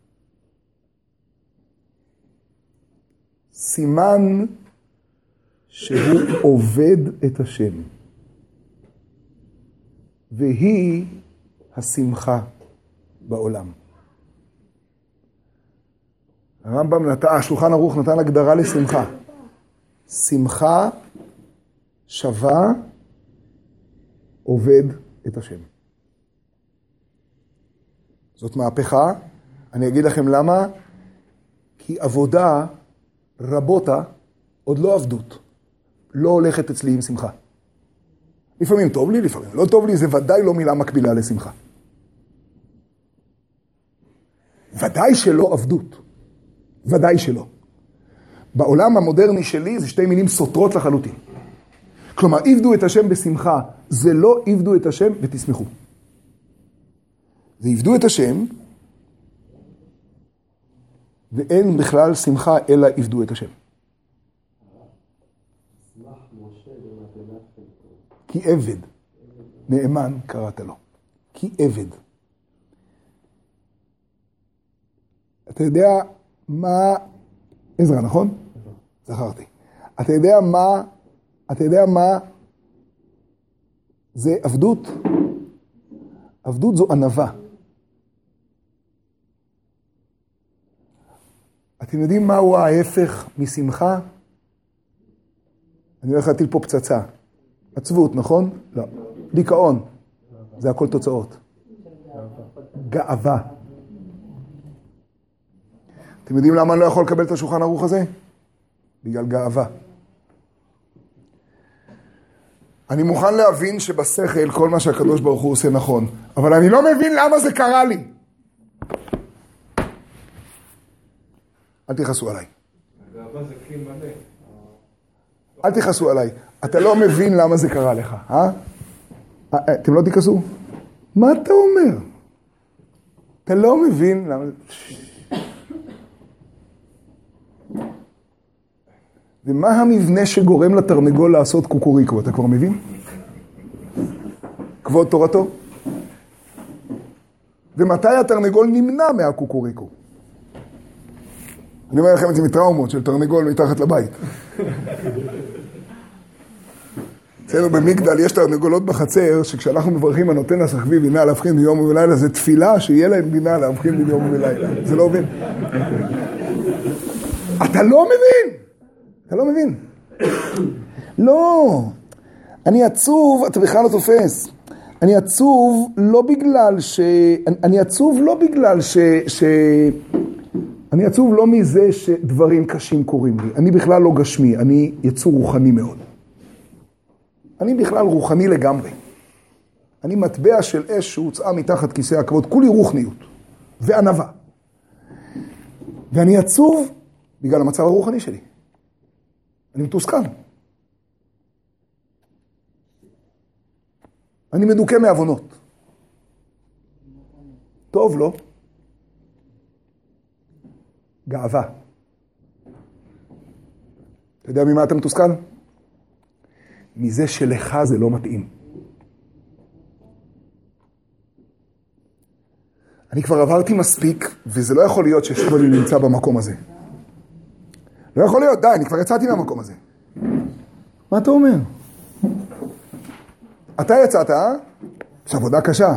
סימן שהוא עובד את השם. והיא השמחה בעולם. הרמב"ם השולחן ערוך נתן הגדרה לשמחה. שמחה שווה עובד את השם. זאת מהפכה. אני אגיד לכם למה. כי עבודה רבותה עוד לא עבדות. לא הולכת אצלי עם שמחה. לפעמים טוב לי, לפעמים לא טוב לי, זה ודאי לא מילה מקבילה לשמחה. ודאי שלא עבדות. ודאי שלא. בעולם המודרני שלי זה שתי מילים סותרות לחלוטין. כלומר, עבדו את השם בשמחה, זה לא עבדו את השם ותשמחו. זה עבדו את השם, ואין בכלל שמחה אלא עבדו את השם. כי עבד, נאמן קראת לו. כי עבד. אתה יודע מה, עזרא, נכון? זכרתי. אתה יודע מה זה עבדות? עבדות זו ענווה. אתם יודעים מהו ההפך משמחה? אני הולך להטיל פה פצצה. עצבות, נכון? לא. דיכאון. זה הכל תוצאות. גאווה. אתם יודעים למה אני לא יכול לקבל את השולחן ערוך הזה? בגלל גאווה. אני מוכן להבין שבשכל כל מה שהקדוש ברוך הוא עושה נכון, אבל אני לא מבין למה זה קרה לי. אל תכעסו עליי. הגאווה זה כלי מלא. אל תכעסו עליי. אתה לא מבין למה זה קרה לך, אה? אתם לא תכעסו? מה אתה אומר? אתה לא מבין למה... ומה המבנה שגורם לתרנגול לעשות קוקוריקו? אתה כבר מבין? כבוד תורתו. ומתי התרנגול נמנע מהקוקוריקו? אני אומר לכם את זה מטראומות של תרנגול מתחת לבית. אצלנו במגדל יש תרנגולות בחצר, שכשאנחנו מברכים הנותן לשכבי בינה להבחין ביום ובלילה, זה תפילה שיהיה להם בינה להבחין ביום ובלילה. זה לא עובד. אתה לא מבין! אתה לא מבין. לא. אני עצוב, אתה בכלל לא תופס. אני עצוב לא בגלל אני עצוב לא מזה שדברים קשים קורים לי. אני בכלל לא גשמי, אני יצור רוחני מאוד. אני בכלל רוחני לגמרי. אני מטבע של אש שהוצאה מתחת כיסא הכבוד, כולי רוחניות וענווה. ואני עצוב בגלל המצב הרוחני שלי. אני מתוסכל. אני מדוכא מעוונות. טוב, לא? גאווה. אתה יודע ממה אתה מתוסכל? מזה שלך זה לא מתאים. אני כבר עברתי מספיק, וזה לא יכול להיות ששוב אני נמצא במקום הזה. לא יכול להיות, די, אני כבר יצאתי מהמקום הזה. מה אתה אומר? אתה יצאת, יש עבודה קשה.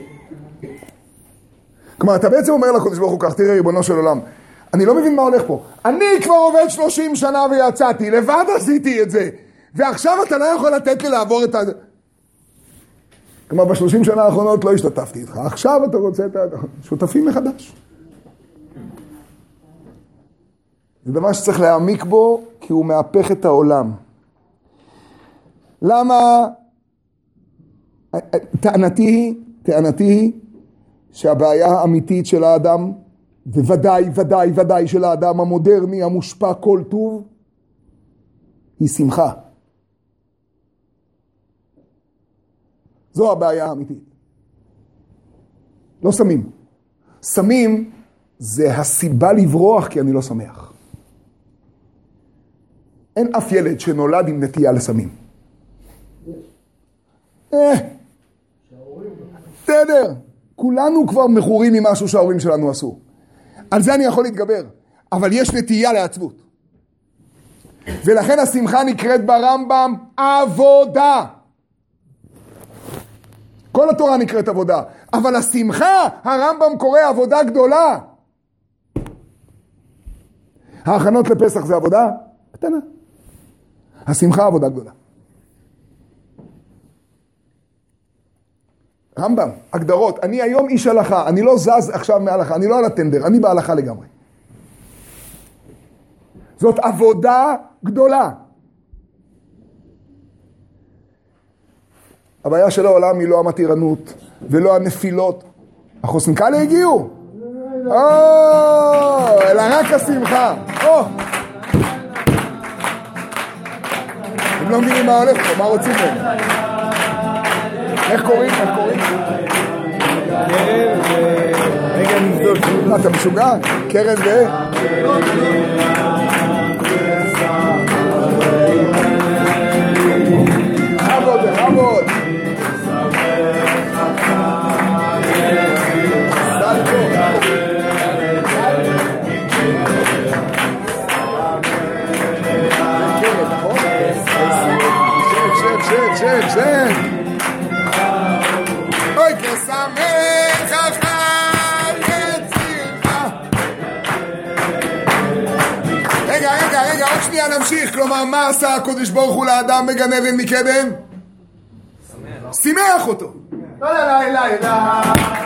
כלומר, אתה בעצם אומר לקדוש ברוך הוא כך, תראה ריבונו של עולם, אני לא מבין מה הולך פה. אני כבר עובד 30 שנה ויצאתי, לבד עשיתי את זה, ועכשיו אתה לא יכול לתת לי לעבור את ה... כלומר, ב30 שנה האחרונות לא השתתפתי איתך, עכשיו אתה רוצה את השותפים מחדש. זה דבר שצריך להעמיק בו, כי הוא מהפך את העולם. למה? טענתי היא שהבעיה האמיתית של האדם, וודאי של האדם המודרני, המושפע כל טוב, היא שמחה. זו הבעיה האמיתית. לא סמים. סמים זה הסיבה לברוח כי אני לא שמח. אין אף ילד שנולד עם נטייה לסמים. בסדר. כולנו כבר מכורים ממשהו שההורים שלנו עשו. על זה אני יכול להתגבר. אבל יש נטייה לעצבות. ולכן השמחה נקראת ברמב"ם עבודה. כל התורה נקראת עבודה. אבל השמחה, הרמב"ם קורא עבודה גדולה. ההכנות לפסח זה עבודה קטנה. השמחה עבודה גדולה. רמב"ם, הגדרות, אני היום איש הלכה, אני לא זז עכשיו מהלכה, אני לא על הטנדר, אני בהלכה לגמרי. זאת עבודה גדולה. הבעיה של העולם היא לא המתירנות ולא הנפילות. החוסנקאלה הגיעו. אלא רק השמחה. הם לא מבינים מה הולך פה, מה רוצים להם? איך קוראים? קרן רגע נבדוק. מה, אתה משוגע? קרן עבוד. שב. אוי, תשמח אחר יצירך. רגע, עוד שנייה נמשיך. כלומר, מה עשה הקדוש ברוך הוא לאדם בגן עדן מקדם? שימח אותו. לא.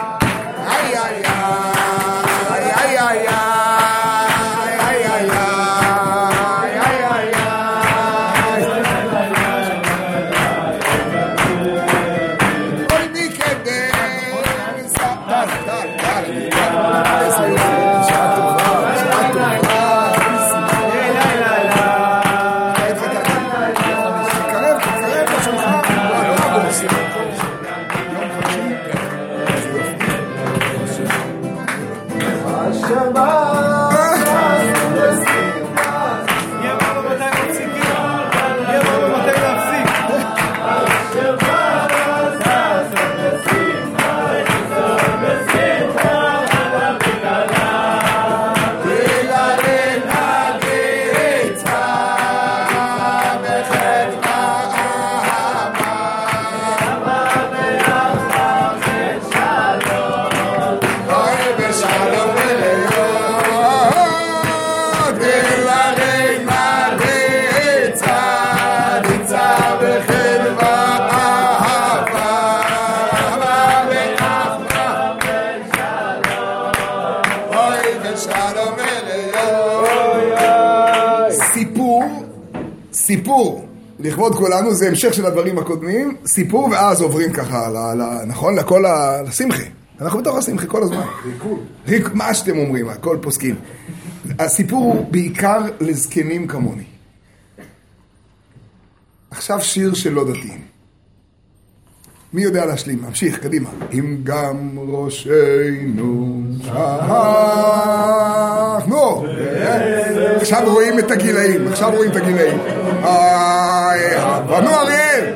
סיפור, לכבוד כולנו, זה המשך של הדברים הקודמים, סיפור ואז עוברים ככה, נכון? לכל השמחה. אנחנו בתוך השמחה כל הזמן. מה שאתם אומרים, הכל פוסקים. הסיפור הוא בעיקר לזקנים כמוני. עכשיו שיר של לא דתיים. מי יודע להשלים? ממשיך, קדימה. אם גם ראשנו שכחנו. עכשיו רואים את הגילאים. בנו אריאל.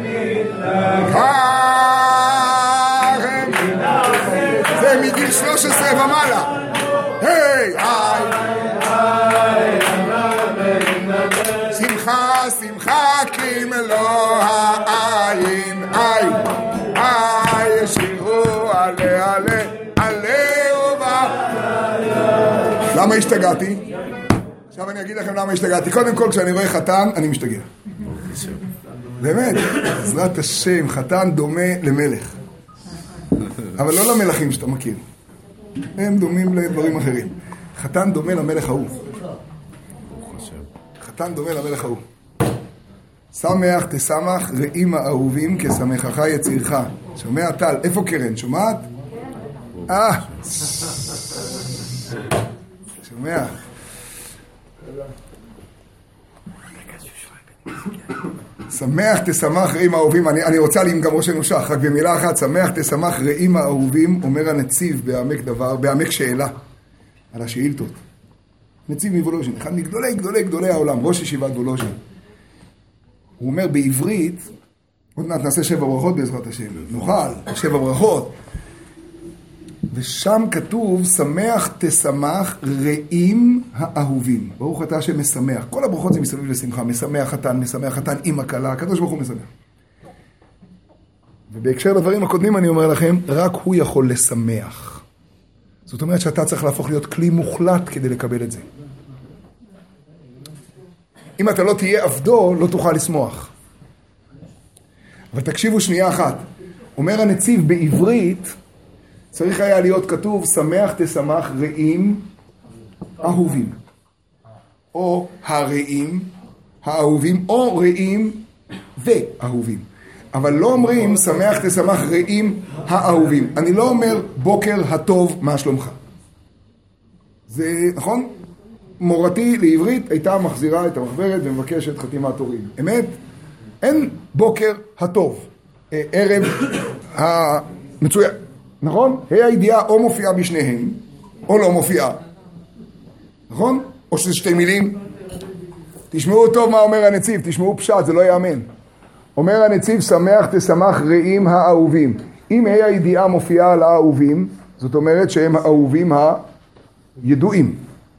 זה מגיל 13 ומעלה. היי, שמחה כמלוא העין, שירו עלה ובה. למה השתגעתי? עכשיו אני אגיד לכם למה השתגעתי. קודם כל, כשאני רואה חתן, אני משתגע. באמת, בעזרת השם, חתן דומה למלך. אבל לא למלכים שאתה מכיר. הם דומים לדברים אחרים. חתן דומה למלך ההוא. שמח תשמח רעים האהובים כשמחך יצירך. שומע טל? איפה קרן? שומעת? שומע? שמח תשמח רעים האהובים. אני רוצה להים גם ראש אנושך, רק במילה אחת. שמח תשמח רעים האהובים, אומר הנציב בעמק שאלה, על השאילתות. נציב מוולוז'ין, אחד מגדולי העולם, ראש ישיבת וולוז'ין. הוא אומר בעברית, עוד מעט נעשה 7 ברכות בעזרת השם, נאכל 7 ברכות. ושם כתוב, שמח תשמח רעים האהובים. ברוך אתה השם משמח. כל הברכות זה מסביב לשמחה. משמח חתן עם הכלה. הקדוש ברוך הוא משמח. ובהקשר לדברים הקודמים אני אומר לכם, רק הוא יכול לשמח. זאת אומרת שאתה צריך להפוך להיות כלי מוחלט כדי לקבל את זה. אם אתה לא תהיה עבדו, לא תוכל לשמוח. אבל תקשיבו שנייה אחת. אומר הנציב בעברית, צריך היה להיות כתוב, שמח תשמח רעים אהובים. או הרעים האהובים, או רעים ואהובים. אבל לא אומרים, שמח תשמח רעים האהובים. אני לא אומר, בוקר הטוב, מה שלומך? זה נכון? מורתי לעברית הייתה מחזירה את המחברת ומבקשת חתימת הורים. אמת? אין בוקר הטוב. ערב המצוין. נכון? הידיעה או מופיעה בשניהם, או לא מופיעה. נכון? או שזה 2 מילים. תשמעו טוב מה אומר הנציב, תשמעו פשט, זה לא יאמן. אומר הנציב, שמח תשמח רעים האהובים. אם הידיעה מופיעה על האהובים, זאת אומרת שהם האהובים הידועים.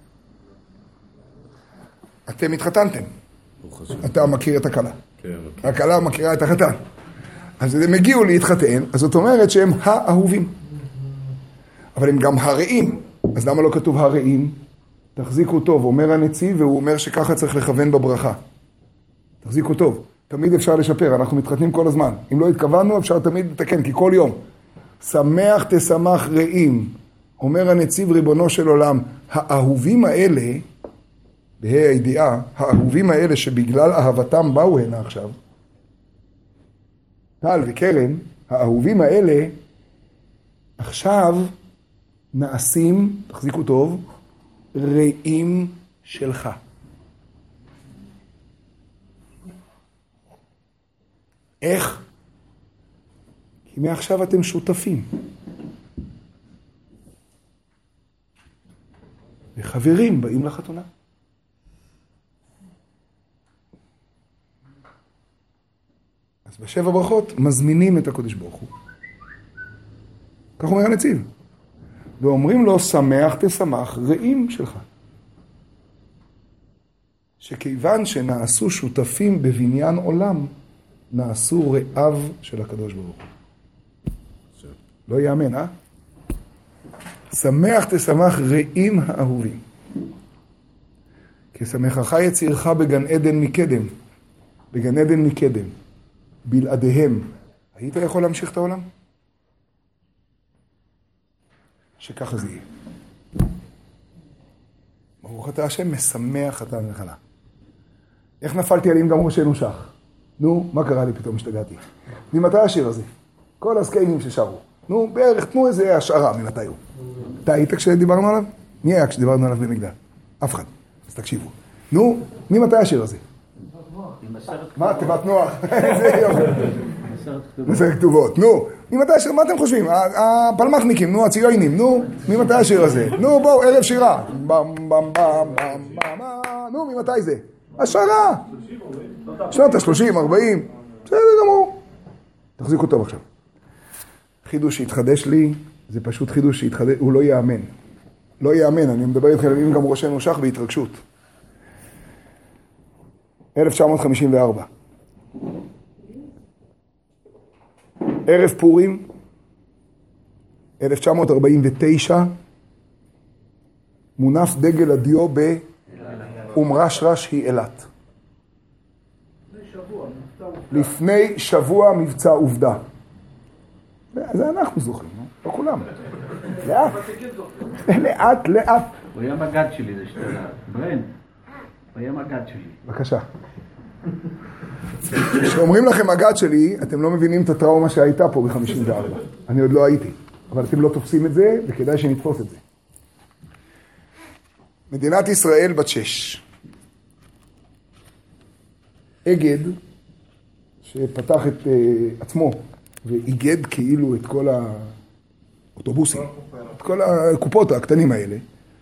אתם התחתנתם. אתה מכיר את הכלה. הכלה מכירה את החתן. אז הם הגיעו להתחתן, אז זאת אומרת שהם האהובים. אבל הם גם הרעים. אז למה לא כתוב הרעים? תחזיקו טוב, אומר הנציב, והוא אומר שככה צריך לכוון בברכה. תחזיקו טוב. תמיד אפשר לשפר, אנחנו מתחתנים כל הזמן. אם לא התכוונו, אפשר תמיד לתקן, כי כל יום. שמח תשמח רעים. אומר הנציב ריבונו של עולם, האהובים האלה, בה"א הידיעה, האהובים האלה שבגלל אהבתם באו הנה עכשיו, טל וקרן, האהובים האלה, עכשיו נעשים, תחזיקו טוב, רעים שלך. איך? כי מעכשיו אתם שותפים. וחברים באים לחתונה. אז ב7 ברכות מזמינים את הקדוש ברוך הוא. כך אומר הנציב. ואומרים לו, שמח תשמח רעים שלך. שכיוון שנעשו שותפים בבניין עולם, נעשו רעיו של הקדוש ברוך הוא. לא יאמן, אה? שמח תשמח רעים האהובים. כי שמחך יצירך בגן עדן מקדם. בגן עדן מקדם. בלעדיהם. היית יכול להמשיך את העולם? שככה זה יהיה. ברוך אתה השם משמח חתן וכלה. איך נפלתי עליהם גם ראש אנושך? נו, מה קרה לי פתאום השתגעתי? ממתי השיר הזה? כל הזקנים ששרו. נו, בערך, תנו איזה השערה ממתי הוא. אתה היית כשדיברנו עליו? מי היה כשדיברנו עליו במגדל? אף אחד. אז תקשיבו. נו, ממתי השיר הזה? מה? תיבת נוח. זה יופי. מסכת כתובות. נו, ממתי השיר? מה אתם חושבים? הפלמחניקים, נו, הציונים, נו, ממתי השיר הזה? נו, בואו, ערב שירה. נו, ממתי זה? השערה. שנות ה-30, 40. בסדר גמור. תחזיקו טוב עכשיו. חידוש שהתחדש לי, זה פשוט חידוש שהתחדש, הוא לא יאמן. לא יאמן, אני מדבר איתכם, אם גם ראשנו שח בהתרגשות. 1954. ערב פורים, 1949, מונף דגל הדיו באום רשרש היא אילת. לפני שבוע מבצע עובדה. זה אנחנו זוכרים, לא כולם. לאט. לאט, לאט. הוא היה מגד שלי, זה שאלה. ברן, הוא היה מגד שלי. בבקשה. כשאומרים לכם מגד שלי, אתם לא מבינים את הטראומה שהייתה פה ב-54. אני עוד לא הייתי. אבל אתם לא תופסים את זה, וכדאי שנתפוס את זה. מדינת ישראל בת 6. אגד, שפתח את עצמו, ואיגד כאילו את כל האוטובוסים, את כל הקופות הקטנים האלה,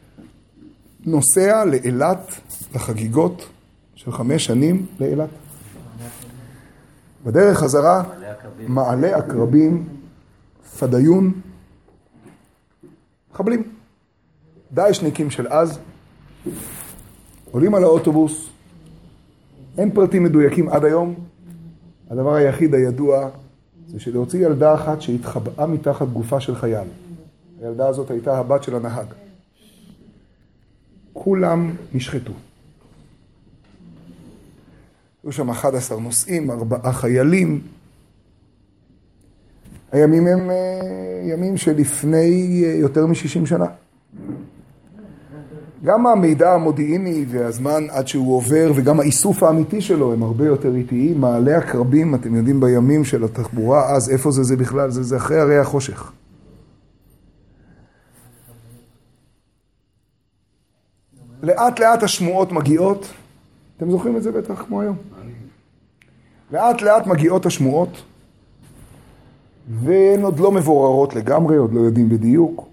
נוסע לאילת לחגיגות של 5 שנים לאילת. בדרך חזרה, מעלה עקרבים, פדיון, חבלים, דאעשניקים של אז, עולים על האוטובוס, אין פרטים מדויקים עד היום, הדבר היחיד הידוע זה שלהוציא ילדה אחת שהתחבאה מתחת גופה של חייל. הילדה הזאת הייתה הבת של הנהג. כולם נשחטו. היו שם 11 נוסעים, 4 חיילים. הימים הם ימים שלפני יותר מ-60 שנה. גם המידע המודיעיני והזמן עד שהוא עובר, וגם האיסוף האמיתי שלו הם הרבה יותר איטיים. מעלה עקרבים, אתם יודעים בימים של התחבורה, אז איפה זה בכלל? זה אחרי הרי החושך. לאט לאט השמועות מגיעות, אתם זוכרים את זה בטח כמו היום. לאט לאט מגיעות השמועות, והן עוד לא מבוררות לגמרי, עוד לא יודעים בדיוק.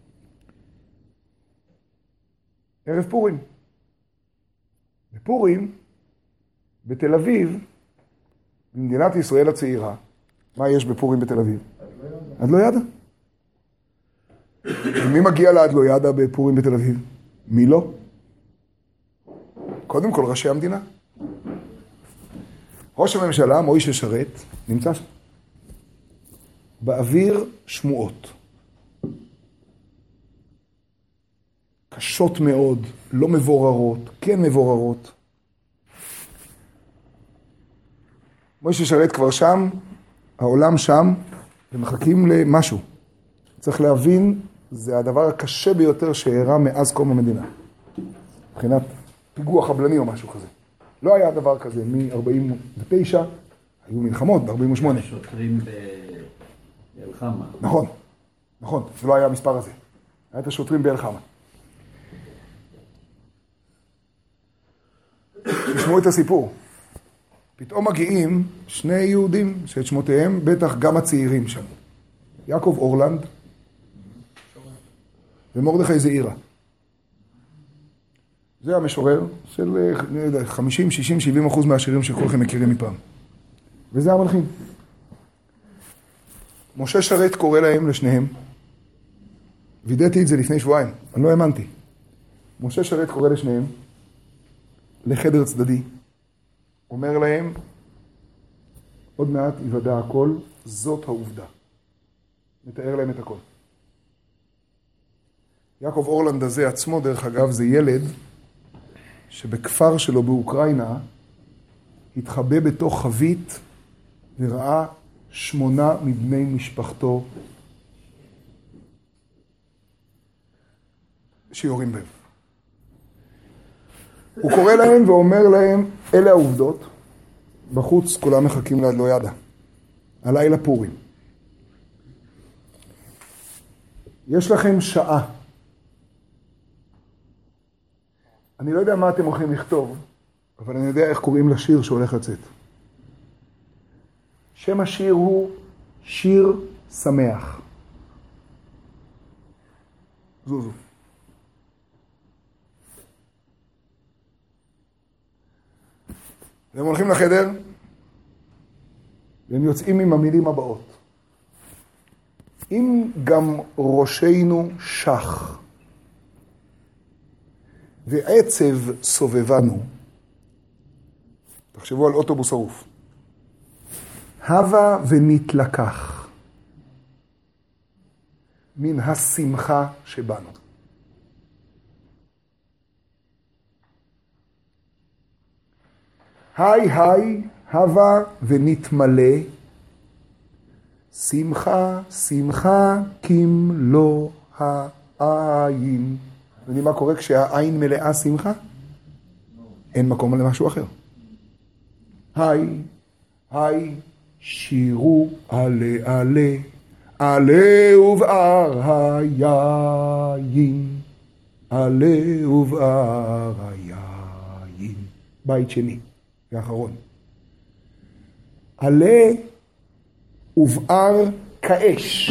ערב פורים. בפורים, בתל אביב, במדינת ישראל הצעירה, מה יש בפורים בתל אביב? עד לא ידע. ומי מגיע לעד לא ידע בפורים בתל אביב? מי לא? קודם כל ראשי המדינה. ראש הממשלה, מוישה שרת, נמצא שם. באוויר שמועות. קשות מאוד, לא מבוררות, כן מבוררות. מוישה שרת כבר שם, העולם שם, ומחכים למשהו. צריך להבין, זה הדבר הקשה ביותר שהראה מאז קום המדינה. מבחינת פיגוע חבלני או משהו כזה. לא היה דבר כזה מ-49, היו מלחמות ב-48. שוטרים באל-חמה. נכון, נכון, זה לא היה המספר הזה. היה את השוטרים באל-חמה. תשמעו את הסיפור. פתאום מגיעים 2 יהודים שאת שמותיהם בטח גם הצעירים שם. יעקב אורלנד ומרדכי זעירא. זה המשורר של 50, 60, 70% מהשירים שכולכם מכירים מפעם. וזה המלחין. משה שרת קורא להם לשניהם. וידאתי את זה לפני שבועיים, אני לא האמנתי. משה שרת קורא לשניהם לחדר צדדי. אומר להם, עוד מעט יוודע הכל, זאת העובדה. מתאר להם את הכל. יעקב אורלנד הזה עצמו, דרך אגב, זה ילד שבכפר שלו באוקראינה התחבא בתוך חבית וראה 8 מבני משפחתו שיורים בהם. הוא קורא להם ואומר להם, אלה העובדות, בחוץ כולם מחכים לעד לא ידע. הלילה פורים. יש לכם שעה. אני לא יודע מה אתם הולכים לכתוב, אבל אני יודע איך קוראים לשיר שהולך לצאת. שם השיר הוא שיר שמח. זוזו. והם הולכים לחדר, והם יוצאים עם המילים הבאות. אם גם ראשנו שח, ועצב סובבנו, תחשבו על אוטובוס ערוף, הווה ונתלקח מן השמחה שבנו. היי היי הווה ונתמלא, שמחה שמחה כמלוא העין. יודעים מה קורה כשהעין מלאה שמחה? אין מקום למשהו אחר. היי היי שירו עלה עלה, עלה ובער היין, עלה ובער היין. בית שני, האחרון. עלה ובער כאש,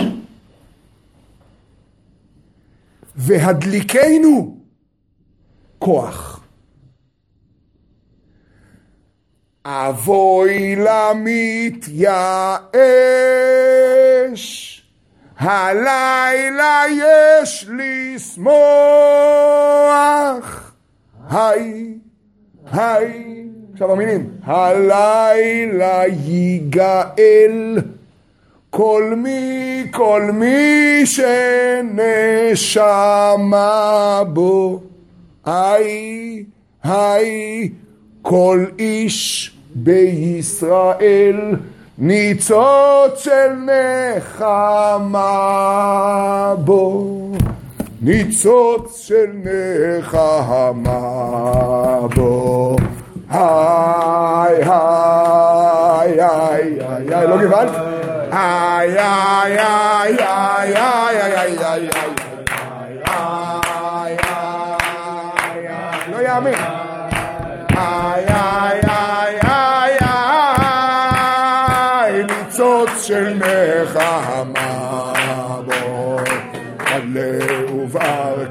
והדליקנו כוח. אבוי למתייאש, הלילה יש לשמוח. היי היי, עכשיו המילים, הלילה ייגאל כל מי שנשמה בו. היי היי כל איש בישראל ניצוץ של נחמה בו, ניצוץ של נחמה בו. היי היי היי היי, לא גבעת? היי היי היי היי היי היי היי היי, לא יאמין. היי היי היי היי היי, ניצוץ של נחמה בו, עלה ובער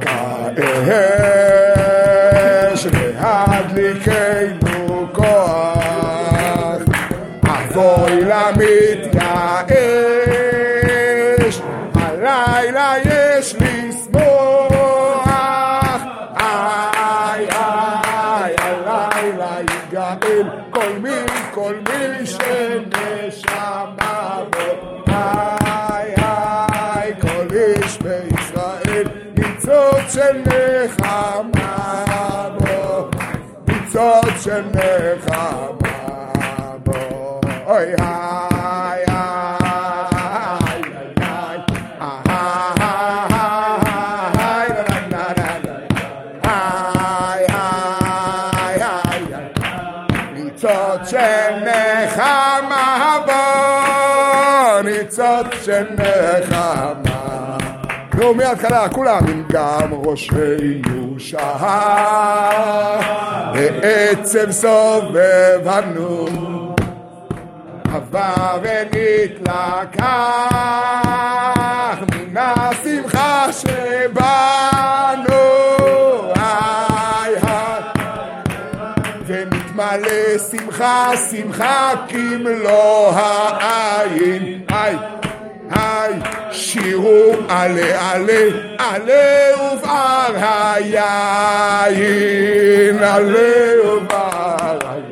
כאש, והדליקנו כוח. אבוי למתייאש, הלילה יש לשמוח. איי איי הלילה ייגאל כל מי שנשמה בו. איי איי כל איש בישראל ניצוץ של נחמה בו, ניצוץ של נחמה בו. אוי היי היי היי ניצוץ של נחמה בו, ניצוץ של נחמה. נו, מההתחלה, כולם. אם גם ראשנו שחר, ועצב סובבנו, הווה ונתלקח מן השמחה שבנו. היי היי ונתמלא שמחה שמחה כמלוא העין. היי היי שירו עלה עלה, עלה ובער היין, עלה ובער היין.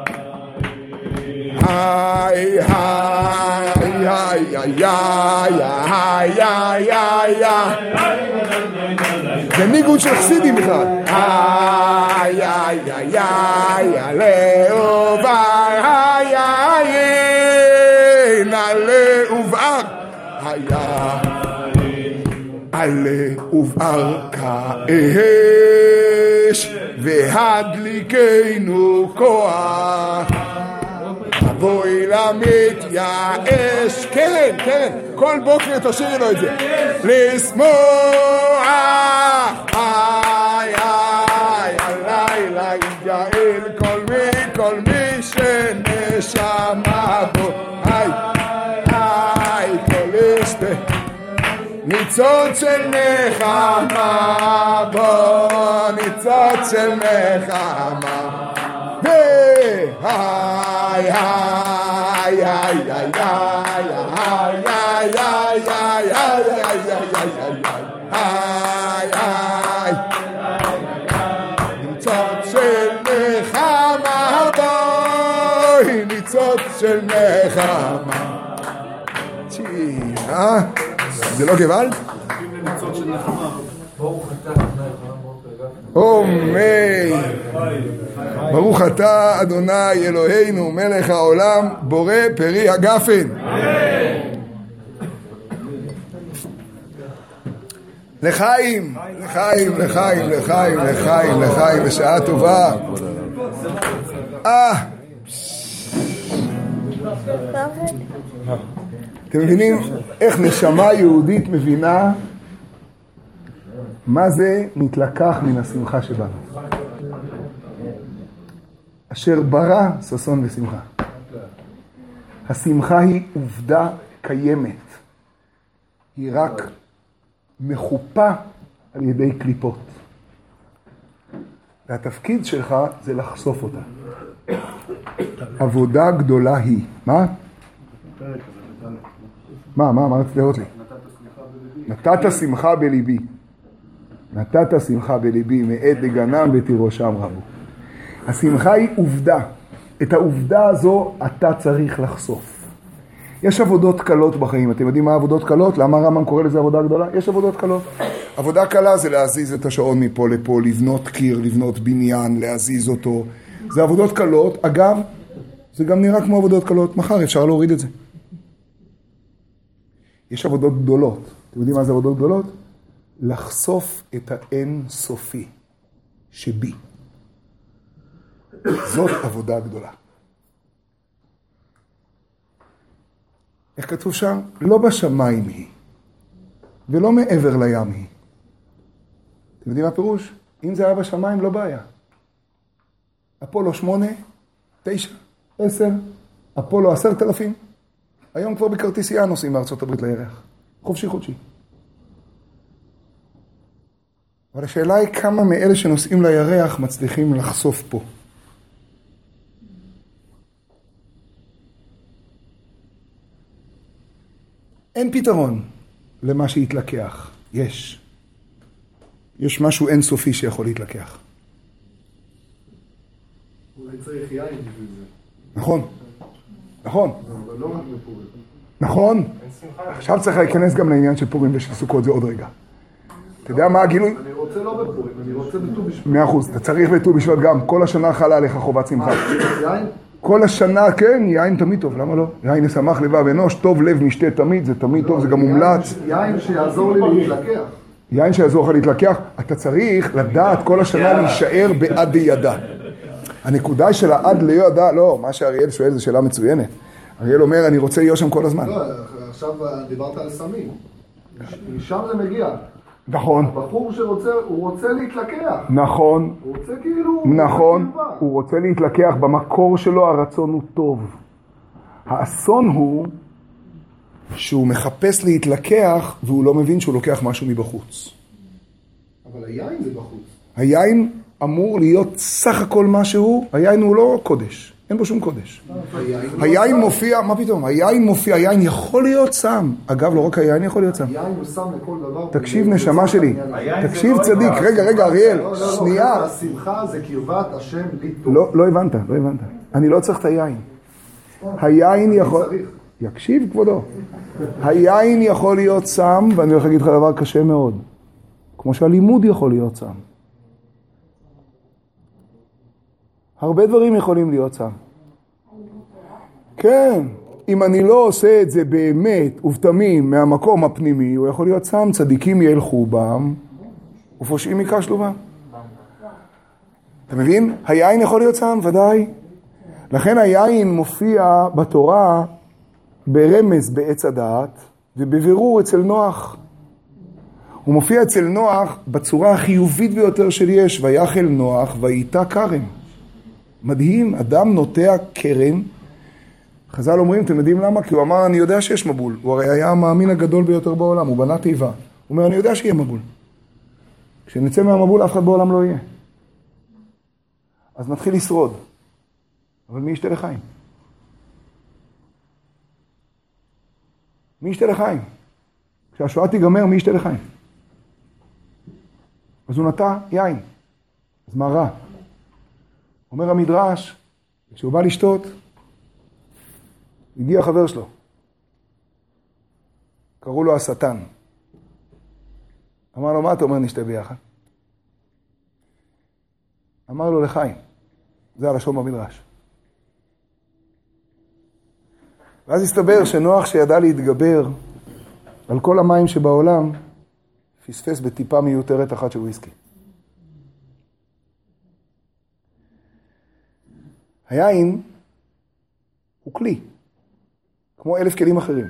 היי היי היי היי היי היי היי, זה ניגוד של חסידים בכלל. היי היי היי היי, עלה ובער היין, עלה ובער היה, עלה ובער כאש, והדליקנו כוח. אבוי למתייאש, כן, כן, כל בוקר תשאירי לו את זה. לשמוח, איי איי איי ניצוץ של נחמה, בוא ניצוץ של נחמה. היי היי היי היי היי היי היי ניצוץ של נחמה, בואי ניצוץ של נחמה. זה לא גוואלד? אומי ברוך אתה אדוני אלוהינו מלך העולם בורא פרי הגפן. לחיים לחיים לחיים לחיים לחיים לחיים בשעה טובה. אתם מבינים איך נשמה יהודית מבינה מה זה מתלקח מן השמחה שבנו? אשר ברא ששון ושמחה. השמחה היא עובדה קיימת. היא רק מחופה על ידי קליפות. והתפקיד שלך זה לחשוף אותה. עבודה גדולה היא. מה? מה רצית לראות לי? נתת שמחה בליבי. נתת שמחה בליבי מעד לגנם ותירושם רבו. השמחה היא עובדה. את העובדה הזו אתה צריך לחשוף. יש עבודות קלות בחיים. אתם יודעים מה עבודות קלות? למה הרמב"ם קורא לזה עבודה גדולה? יש עבודות קלות. עבודה קלה זה להזיז את השעון מפה לפה, לבנות קיר, לבנות בניין, להזיז אותו. זה עבודות קלות. אגב, זה גם נראה כמו עבודות קלות. מחר אפשר להוריד את זה. יש עבודות גדולות. אתם יודעים מה זה עבודות גדולות? לחשוף את האין סופי שבי. זאת עבודה גדולה. איך כתוב שם? לא בשמיים היא, ולא מעבר לים היא. אתם יודעים מה הפירוש? אם זה היה בשמיים, לא בעיה. אפולו 8, 9, 10, אפולו 10,000. היום כבר בכרטיסייה נוסעים מארצות הברית לירח. חופשי חודשי. אבל השאלה היא כמה מאלה שנוסעים לירח מצליחים לחשוף פה. אין פתרון למה שיתלקח. יש. יש משהו אינסופי שיכול להתלקח. אולי צריך יין בשביל זה. נכון. נכון. אבל לא רק בפורים. נכון. עכשיו צריך להיכנס גם לעניין של פורים ושל סוכות, זה עוד רגע. אתה יודע מה הגילוי? אני רוצה לא בפורים, אני רוצה בט"ו בשבט. 100%, אתה צריך בט"ו בשבט גם. כל השנה חלה עליך חובת שמחה. יין? כל השנה, כן, יין תמיד טוב, למה לא? יין ישמח לבב אנוש, טוב לב משתה תמיד, זה תמיד טוב, זה גם מומלץ. יין שיעזור לי להתלקח. יין שיעזור לך להתלקח, אתה צריך לדעת כל השנה להישאר בעד ידע. הנקודה של העד לידע, לא, מה שאריאל שואל זה שאלה מצוינת. אריאל אומר, אני רוצה להיות שם כל הזמן. לא, עכשיו דיברת על סמים. משם זה מגיע. נכון. הבחור שרוצה, הוא רוצה להתלקח. נכון. הוא רוצה כאילו... נכון. הוא רוצה להתלקח, במקור שלו הרצון הוא טוב. האסון הוא שהוא מחפש להתלקח והוא לא מבין שהוא לוקח משהו מבחוץ. אבל היין זה בחוץ. היין אמור להיות סך הכל משהו, היין הוא לא קודש, אין בו שום קודש. היין מופיע, מה פתאום? היין מופיע, היין יכול להיות סם. אגב, לא רק היין יכול להיות סם. היין הוא סם לכל דבר. תקשיב נשמה שלי, תקשיב צדיק, רגע אריאל, שנייה. השמחה זה קרבת השם בלי טוב. לא הבנת. אני לא צריך את היין. היין יכול... יקשיב כבודו. היין יכול להיות סם, ואני הולך להגיד לך דבר קשה מאוד. כמו שהלימוד יכול להיות סם. הרבה דברים יכולים להיות סם. כן, אם אני לא עושה את זה באמת ובתמים מהמקום הפנימי, הוא יכול להיות סם, צדיקים ילכו בם, ופושעים ייכשלו בם. אתה מבין? היין יכול להיות סם, ודאי. לכן היין מופיע בתורה ברמז בעץ הדעת, ובבירור אצל נוח. הוא מופיע אצל נוח בצורה החיובית ביותר של יש, ויחל נוח וייטע כרם. מדהים, אדם נוטע כרם, חז"ל אומרים, אתם יודעים למה? כי הוא אמר, אני יודע שיש מבול. הוא הרי היה המאמין הגדול ביותר בעולם, הוא בנה תיבה. הוא אומר, אני יודע שיהיה מבול. כשנצא מהמבול, אף אחד בעולם לא יהיה. אז נתחיל לשרוד. אבל מי ישתה לחיים? מי ישתה לחיים? כשהשואה תיגמר, מי ישתה לחיים? אז הוא נטע יין. אז מה רע? אומר המדרש, כשהוא בא לשתות, הגיע חבר שלו. קראו לו השטן. אמר לו, מה אתה אומר נשתה ביחד? אמר לו לחיים. זה הלשון במדרש. ואז הסתבר שנוח שידע להתגבר על כל המים שבעולם, פספס בטיפה מיותרת אחת של וויסקי. היין הוא כלי, כמו 1000 כלים אחרים.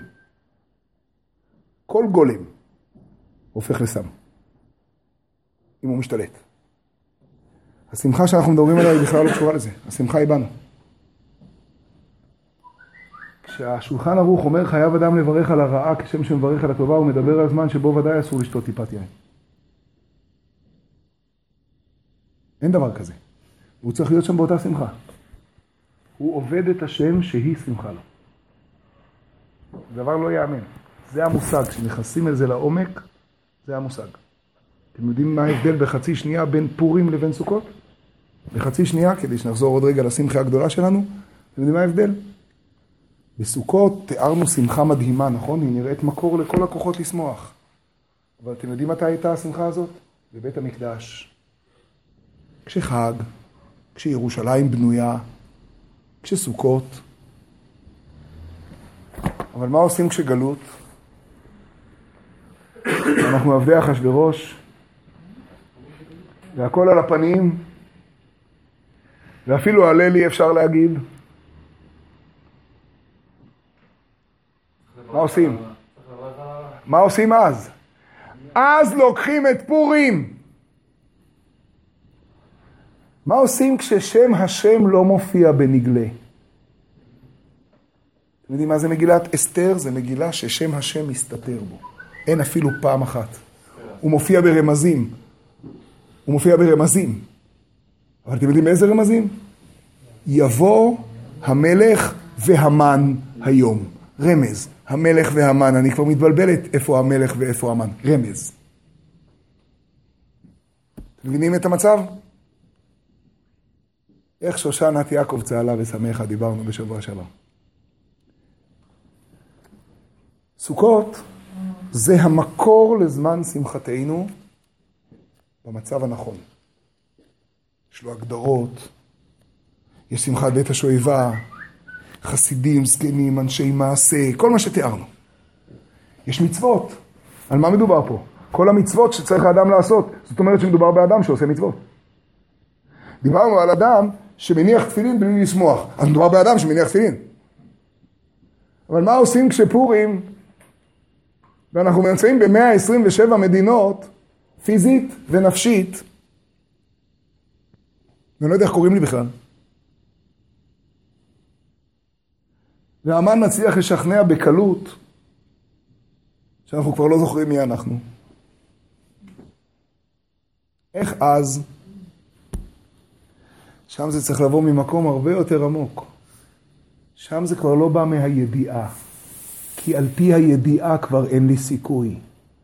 כל גולם הופך לסם, אם הוא משתלט. השמחה שאנחנו מדברים עליה היא בכלל לא קשורה לזה. השמחה היא בנו. כשהשולחן ערוך אומר חייב אדם לברך על הרעה כשם שמברך על הטובה, הוא מדבר על זמן שבו ודאי אסור לשתות טיפת יין. אין דבר כזה. הוא צריך להיות שם באותה שמחה. הוא עובד את השם שהיא שמחה לו. דבר לא יאמן. זה המושג. כשנכנסים אל זה לעומק, זה המושג. אתם יודעים מה ההבדל בחצי שנייה בין פורים לבין סוכות? בחצי שנייה, כדי שנחזור עוד רגע לשמחה הגדולה שלנו, אתם יודעים מה ההבדל? בסוכות תיארנו שמחה מדהימה, נכון? היא נראית מקור לכל הכוחות לשמוח. אבל אתם יודעים מתי הייתה השמחה הזאת? בבית המקדש. כשחג, כשירושלים בנויה, כשסוכות. אבל מה עושים כשגלות? אנחנו עבדי אחשוורוש, והכל על הפנים, ואפילו הללי אפשר להגיד. מה עושים? מה עושים אז? אז לוקחים את פורים. מה עושים כששם השם לא מופיע בנגלה? אתם יודעים מה זה מגילת אסתר? זה מגילה ששם השם מסתתר בו. אין אפילו פעם אחת. הוא מופיע ברמזים. הוא מופיע ברמזים. אבל אתם יודעים איזה רמזים? יבוא המלך והמן היום. רמז. המלך והמן. אני כבר מתבלבלת איפה המלך ואיפה המן. רמז. אתם מבינים את המצב? איך שושנת יעקב צהלה ושמחה דיברנו בשבוע שעבר. סוכות זה המקור לזמן שמחתנו במצב הנכון. יש לו הגדרות, יש שמחת בית השואבה, חסידים, זקנים, אנשי מעשה, כל מה שתיארנו. יש מצוות. על מה מדובר פה? כל המצוות שצריך האדם לעשות. זאת אומרת שמדובר באדם שעושה מצוות. דיברנו על אדם שמניח תפילין בלי לשמוח. אז מדובר באדם שמניח תפילין. אבל מה עושים כשפורים, ואנחנו נמצאים ב-127 מדינות, פיזית ונפשית, ואני לא יודע איך קוראים לי בכלל. והמן מצליח לשכנע בקלות, שאנחנו כבר לא זוכרים מי אנחנו. איך אז? שם זה צריך לבוא ממקום הרבה יותר עמוק. שם זה כבר לא בא מהידיעה. כי על פי הידיעה כבר אין לי סיכוי.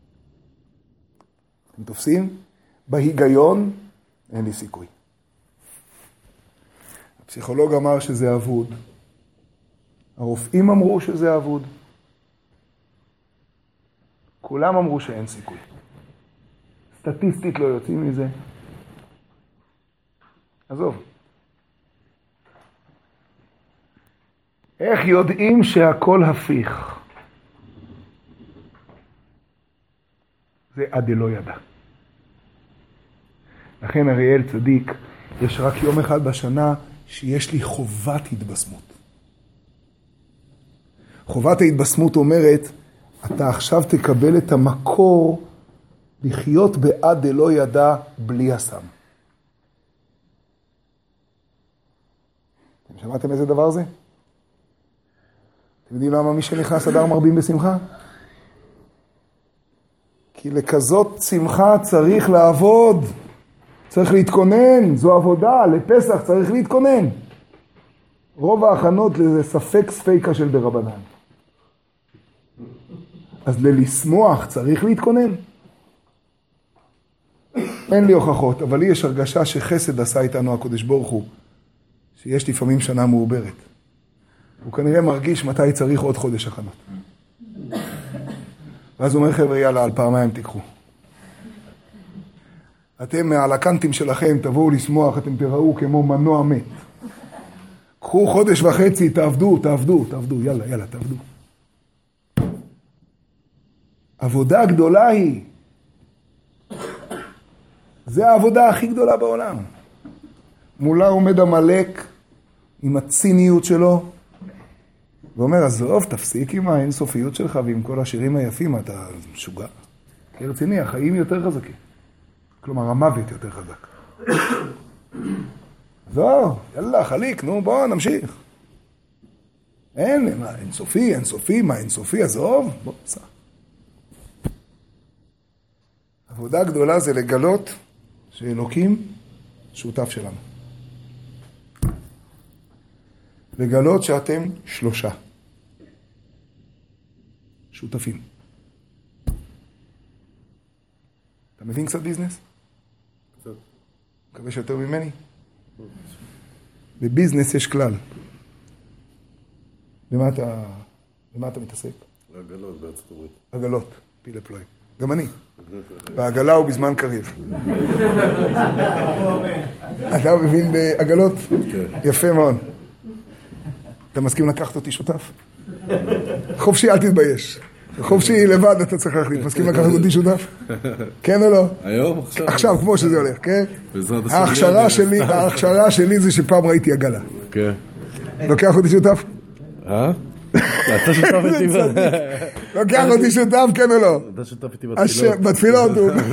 אתם תופסים? בהיגיון אין לי סיכוי. הפסיכולוג אמר שזה אבוד. הרופאים אמרו שזה אבוד. כולם אמרו שאין סיכוי. סטטיסטית לא יוצאים מזה. עזוב. איך יודעים שהכל הפיך? זה עד לא ידע. לכן אריאל צדיק, יש רק יום אחד בשנה שיש לי חובת התבשמות. חובת ההתבשמות אומרת, אתה עכשיו תקבל את המקור לחיות בעד לא ידע בלי הסם. אתם שמעתם איזה דבר זה? אתם יודעים למה מי שנכנס אדר מרבים בשמחה? כי לכזאת שמחה צריך לעבוד, צריך להתכונן, זו עבודה, לפסח צריך להתכונן. רוב ההכנות לזה ספק ספיקה של דרבנן. אז ללשמוח צריך להתכונן. אין לי הוכחות, אבל לי יש הרגשה שחסד עשה איתנו הקדוש ברוך הוא, שיש לפעמים שנה מעוברת. הוא כנראה מרגיש מתי צריך עוד חודש הכנות. ואז הוא אומר, חבר'ה, יאללה, על פעמיים תיקחו. אתם מעל הקנטים שלכם, תבואו לשמוח, אתם תראו כמו מנוע מת. קחו חודש וחצי, תעבדו, יאללה, תעבדו. עבודה גדולה היא. זה העבודה הכי גדולה בעולם. מולה עומד המלאק עם הציניות שלו, ואומר, עזוב, תפסיק עם האינסופיות שלך ועם כל השירים היפים, אתה משוגע. כי רציני, החיים יותר חזקים. כלומר, המוות יותר חזק. זהו, יאללה, חליק, נו, בוא, נמשיך. אין, מה, אינסופי, מה, אינסופי, עזוב, בוא, סע. עבודה גדולה זה לגלות שאלוקים שותף שלנו. לגלות שאתם 3 שותפים. אתה מבין קצת ביזנס? קצת. מקווה שיותר ממני? בביזנס יש כלל. במה אתה מתעסק? עגלות בארצות הברית. עגלות, פילה פלוי. גם אני. בעגלה הוא בזמן קריב. אתה מבין בעגלות? כן. יפה מאוד. אתה מסכים לקחת אותי שותף? חופשי, אל תתבייש. חופשי לבד אתה צריך להחליט. מסכים לקחת אותי שותף? כן או לא? היום? עכשיו, כמו שזה הולך, כן? בעזרת השם. ההכשרה שלי זה שפעם ראיתי עגלה. כן. לוקח אותי שותף? אתה שותף איתי לוקח אותי שותף, כן או לא? אתה שותף איתי בתפילות. בתפילות.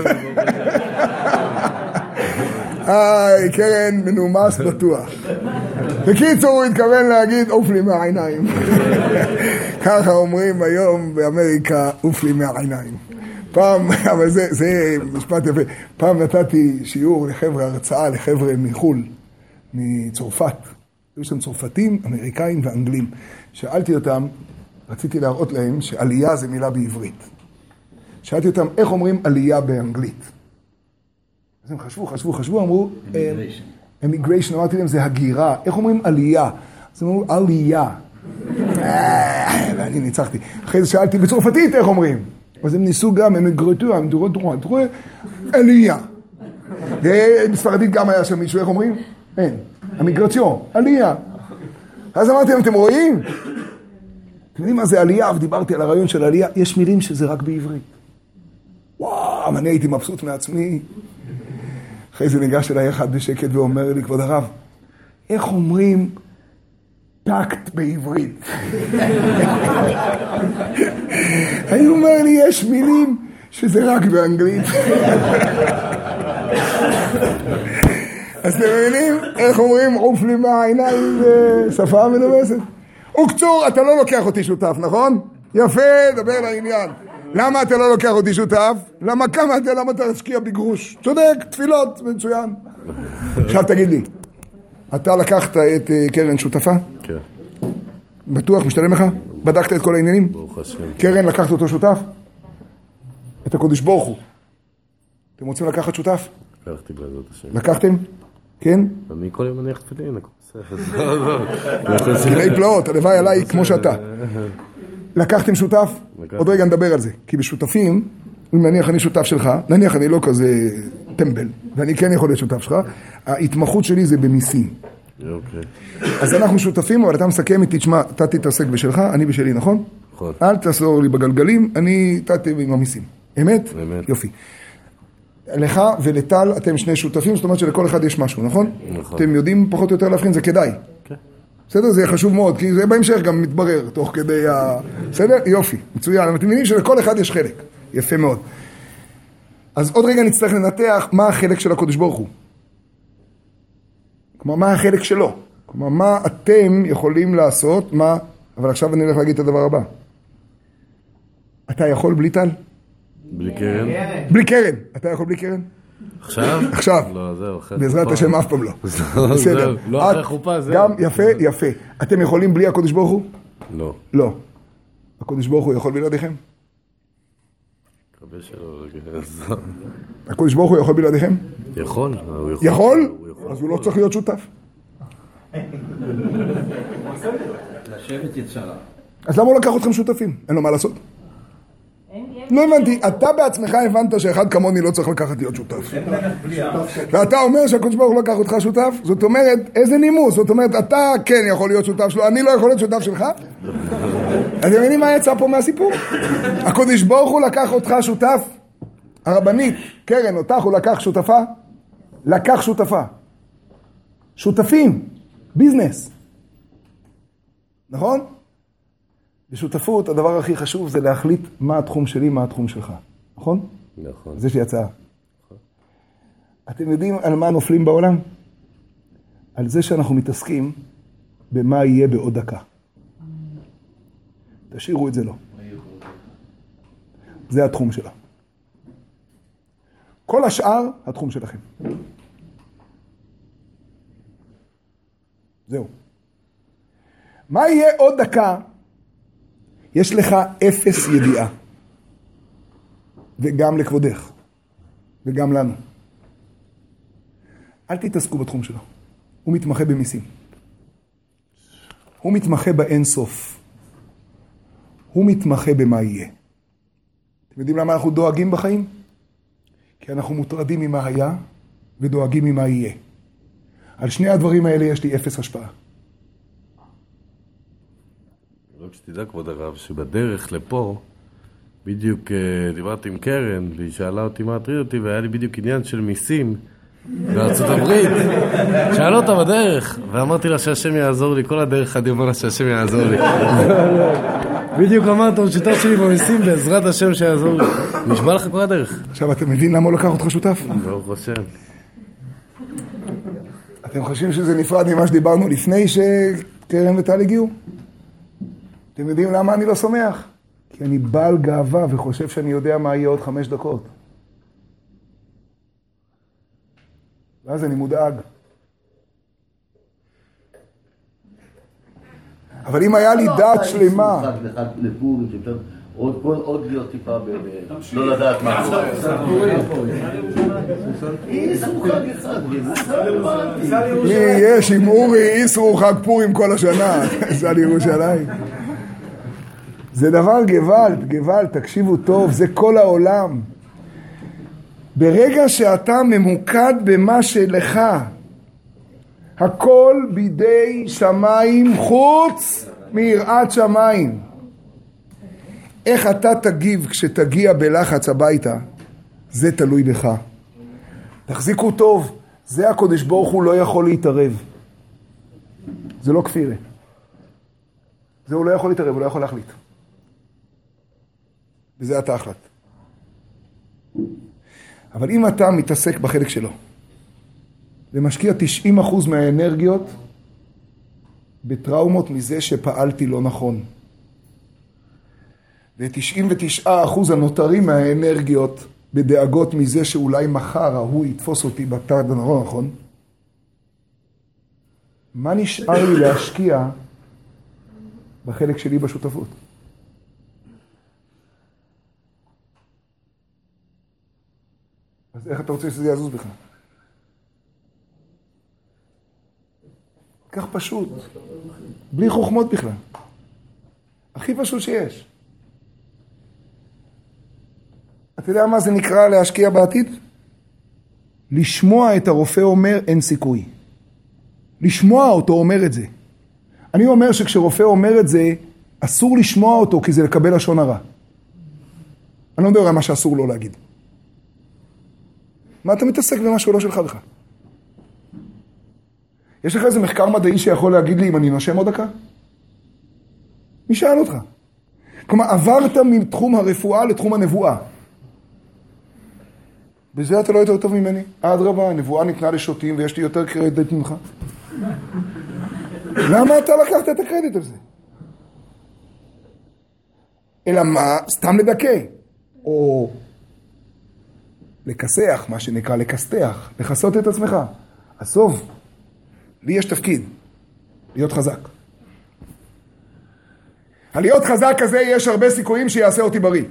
קרן מנומס בטוח. בקיצור, הוא התכוון להגיד, עוף לי מהעיניים. ככה אומרים היום באמריקה, עוף לי מהעיניים. פעם, אבל זה משפט יפה, פעם נתתי שיעור לחבר'ה, הרצאה לחבר'ה מחול, מצרפת. היו שם צרפתים, אמריקאים ואנגלים. שאלתי אותם, רציתי להראות להם שעלייה זה מילה בעברית. שאלתי אותם, איך אומרים עלייה באנגלית? אז הם חשבו, אמרו, immigration, אמרתי להם, זה הגירה. איך אומרים עלייה? אז הם אמרו, עלייה. ואני ניצחתי. אחרי זה שאלתי, בצרפתית איך אומרים? אז הם ניסו גם, הם גרטו, הם דורות, עלייה. בספרדית גם היה שם מישהו, איך אומרים? אין. המיגרציון, עלייה. אז אמרתי להם, אתם רואים? אתם יודעים מה זה עלייה? ודיברתי על הרעיון של עלייה. יש מילים שזה רק בעברית. וואו, אני הייתי מבסוט מעצמי. אחרי זה ניגש אליי אחד בשקט ואומר לי, כבוד הרב, איך אומרים טקט בעברית? אני אומר לי, יש מילים שזה רק באנגלית. אז אתם מבינים איך אומרים עוף לי מהעיניים בשפה מנומסת? וקצור, אתה לא לוקח אותי שותף, נכון? יפה, דבר לעניין. למה אתה לא לוקח אותי שותף? למה אתה תשקיע בגרוש? צודק, תפילות, מצוין. עכשיו תגיד לי, אתה לקחת את קרן שותפה? כן. בטוח, משתלם לך? בדקת את כל העניינים? ברוך השם. קרן, לקחת אותו שותף? את הקודש ברוך הוא. אתם רוצים לקחת שותף? לקחתי בעזרת השם. לקחתם? כן? אני כל יום מניח תפילין, גילי פלאות, הלוואי עליי כמו שאתה. לקחתם שותף? עוד רגע נדבר על זה. כי בשותפים, אם נניח אני שותף שלך, נניח אני לא כזה טמבל, ואני כן יכול להיות שותף שלך, ההתמחות שלי זה במיסים. אז אנחנו שותפים, אבל אתה מסכם איתי, תשמע, אתה תתעסק בשלך, אני בשלי, נכון? נכון. אל תעשור לי בגלגלים, אני תעתה עם המיסים. אמת? אמת. יופי. לך ולטל אתם שני שותפים, זאת אומרת שלכל אחד יש משהו, נכון? נכון. אתם יודעים פחות או יותר להבחין, זה כדאי. כן. בסדר? זה חשוב מאוד, כי זה בהמשך גם מתברר תוך כדי בסדר? יופי, מצוין. אתם מבינים שלכל אחד יש חלק. יפה מאוד. אז עוד רגע נצטרך לנתח מה החלק של הקודש ברוך הוא. כלומר, מה החלק שלו? כלומר, מה אתם יכולים לעשות, מה אבל עכשיו אני הולך להגיד את הדבר הבא. אתה יכול בלי טל? בלי קרן? בלי קרן. אתה יכול בלי קרן? עכשיו? עכשיו. לא, זהו. בעזרת השם אף פעם לא. בסדר. לא אחרי חופה, זהו. גם יפה, יפה. אתם יכולים בלי הקודש ברוך הוא? לא. לא. הקודש ברוך הוא יכול בלעדיכם? מקווה שלא. הקודש ברוך הוא יכול בלעדיכם? יכול. יכול? אז הוא לא צריך להיות שותף. לשבת יצרה. אז למה הוא לקח אתכם שותפים? אין לו מה לעשות? לא הבנתי, אתה בעצמך הבנת שאחד כמוני לא צריך לקחת להיות שותף. ואתה אומר שהקדוש ברוך הוא לקח אותך שותף? זאת אומרת, איזה נימוס? זאת אומרת, אתה כן יכול להיות שותף שלו, אני לא יכול להיות שותף שלך? אתם מבינים מה יצא פה מהסיפור? הקדוש ברוך הוא לקח אותך שותף? הרבנית, קרן, אותך הוא לקח שותפה? לקח שותפה. שותפים, ביזנס. נכון? בשותפות, הדבר הכי חשוב זה להחליט מה התחום שלי, מה התחום שלך. נכון? נכון. זה שהיא אתם יודעים על מה נופלים בעולם? על זה שאנחנו מתעסקים במה יהיה בעוד דקה. תשאירו את זה לא. זה התחום שלה. כל השאר, התחום שלכם. זהו. מה יהיה עוד דקה? יש לך אפס ידיעה. וגם לכבודך. וגם לנו. אל תתעסקו בתחום שלו. הוא מתמחה במיסים. הוא מתמחה באין סוף. הוא מתמחה במה יהיה. אתם יודעים למה אנחנו דואגים בחיים? כי אנחנו מוטרדים ממה היה ודואגים ממה יהיה. על שני הדברים האלה יש לי אפס השפעה. רק שתדע כבוד הרב, שבדרך לפה, בדיוק דיברתי עם קרן, והיא שאלה אותי מה הטריד אותי, והיה לי בדיוק עניין של מיסים בארצות הברית. שאלה אותה בדרך, ואמרתי לה שהשם יעזור לי, כל הדרך אני אומר לה שהשם יעזור לי. בדיוק אמרת, הוא שותף שלי במיסים, בעזרת השם שיעזור לי. נשבע לך כל הדרך. עכשיו, אתם מבין למה הוא לקח אותך שותף? ברוך השם. אתם חושבים שזה נפרד ממה שדיברנו לפני שקרן וטל הגיעו? אתם יודעים למה אני לא שמח? כי אני בעל גאווה וחושב שאני יודע מה יהיה עוד 5 דקות. ואז אני מודאג. אבל אם היה לי דעת שלמה... עוד להיות טיפה לא לדעת מה יש עם אורי איסרו חג פורים כל השנה. זה על ירושלים. זה דבר גבל, תקשיבו טוב, זה כל העולם. ברגע שאתה ממוקד במה שלך, הכל בידי שמיים חוץ מיראת שמיים. איך אתה תגיב כשתגיע בלחץ הביתה, זה תלוי בך. תחזיקו טוב, זה הקודש ברוך הוא לא יכול להתערב. זה לא כפירה. זה הוא לא יכול להתערב, הוא לא יכול להחליט. וזה אתה החלט. אבל אם אתה מתעסק בחלק שלו, ומשקיע 90% מהאנרגיות בטראומות מזה שפעלתי לא נכון, ו99% הנותרים מהאנרגיות בדאגות מזה שאולי מחר הוא יתפוס אותי בצד הלא נכון, מה נשאר לי להשקיע בחלק שלי בשותפות? אז איך אתה רוצה שזה יעזוז בכלל? כך פשוט, בלי חוכמות בכלל. הכי פשוט שיש. אתה יודע מה זה נקרא להשקיע בעתיד? לשמוע את הרופא אומר אין סיכוי. לשמוע אותו אומר את זה. אני אומר שכשרופא אומר את זה, אסור לשמוע אותו כי זה לקבל לשון הרע. אני לא מדבר על מה שאסור לו להגיד. מה אתה מתעסק במשהו לא שלך בכלל? יש לך איזה מחקר מדעי שיכול להגיד לי אם אני נושם עוד דקה? מי שאל אותך? כלומר, עברת מתחום הרפואה לתחום הנבואה. בזה אתה לא יותר טוב ממני. אדרבה, הנבואה ניתנה לשוטים ויש לי יותר קרדיט ממך. למה אתה לקחת את הקרדיט על זה? אלא מה? סתם לדכא. או לכסח, מה שנקרא לכסתח, לכסות את עצמך. עזוב, לי יש תפקיד, להיות חזק. הלהיות חזק כזה יש הרבה סיכויים שיעשה אותי בריא.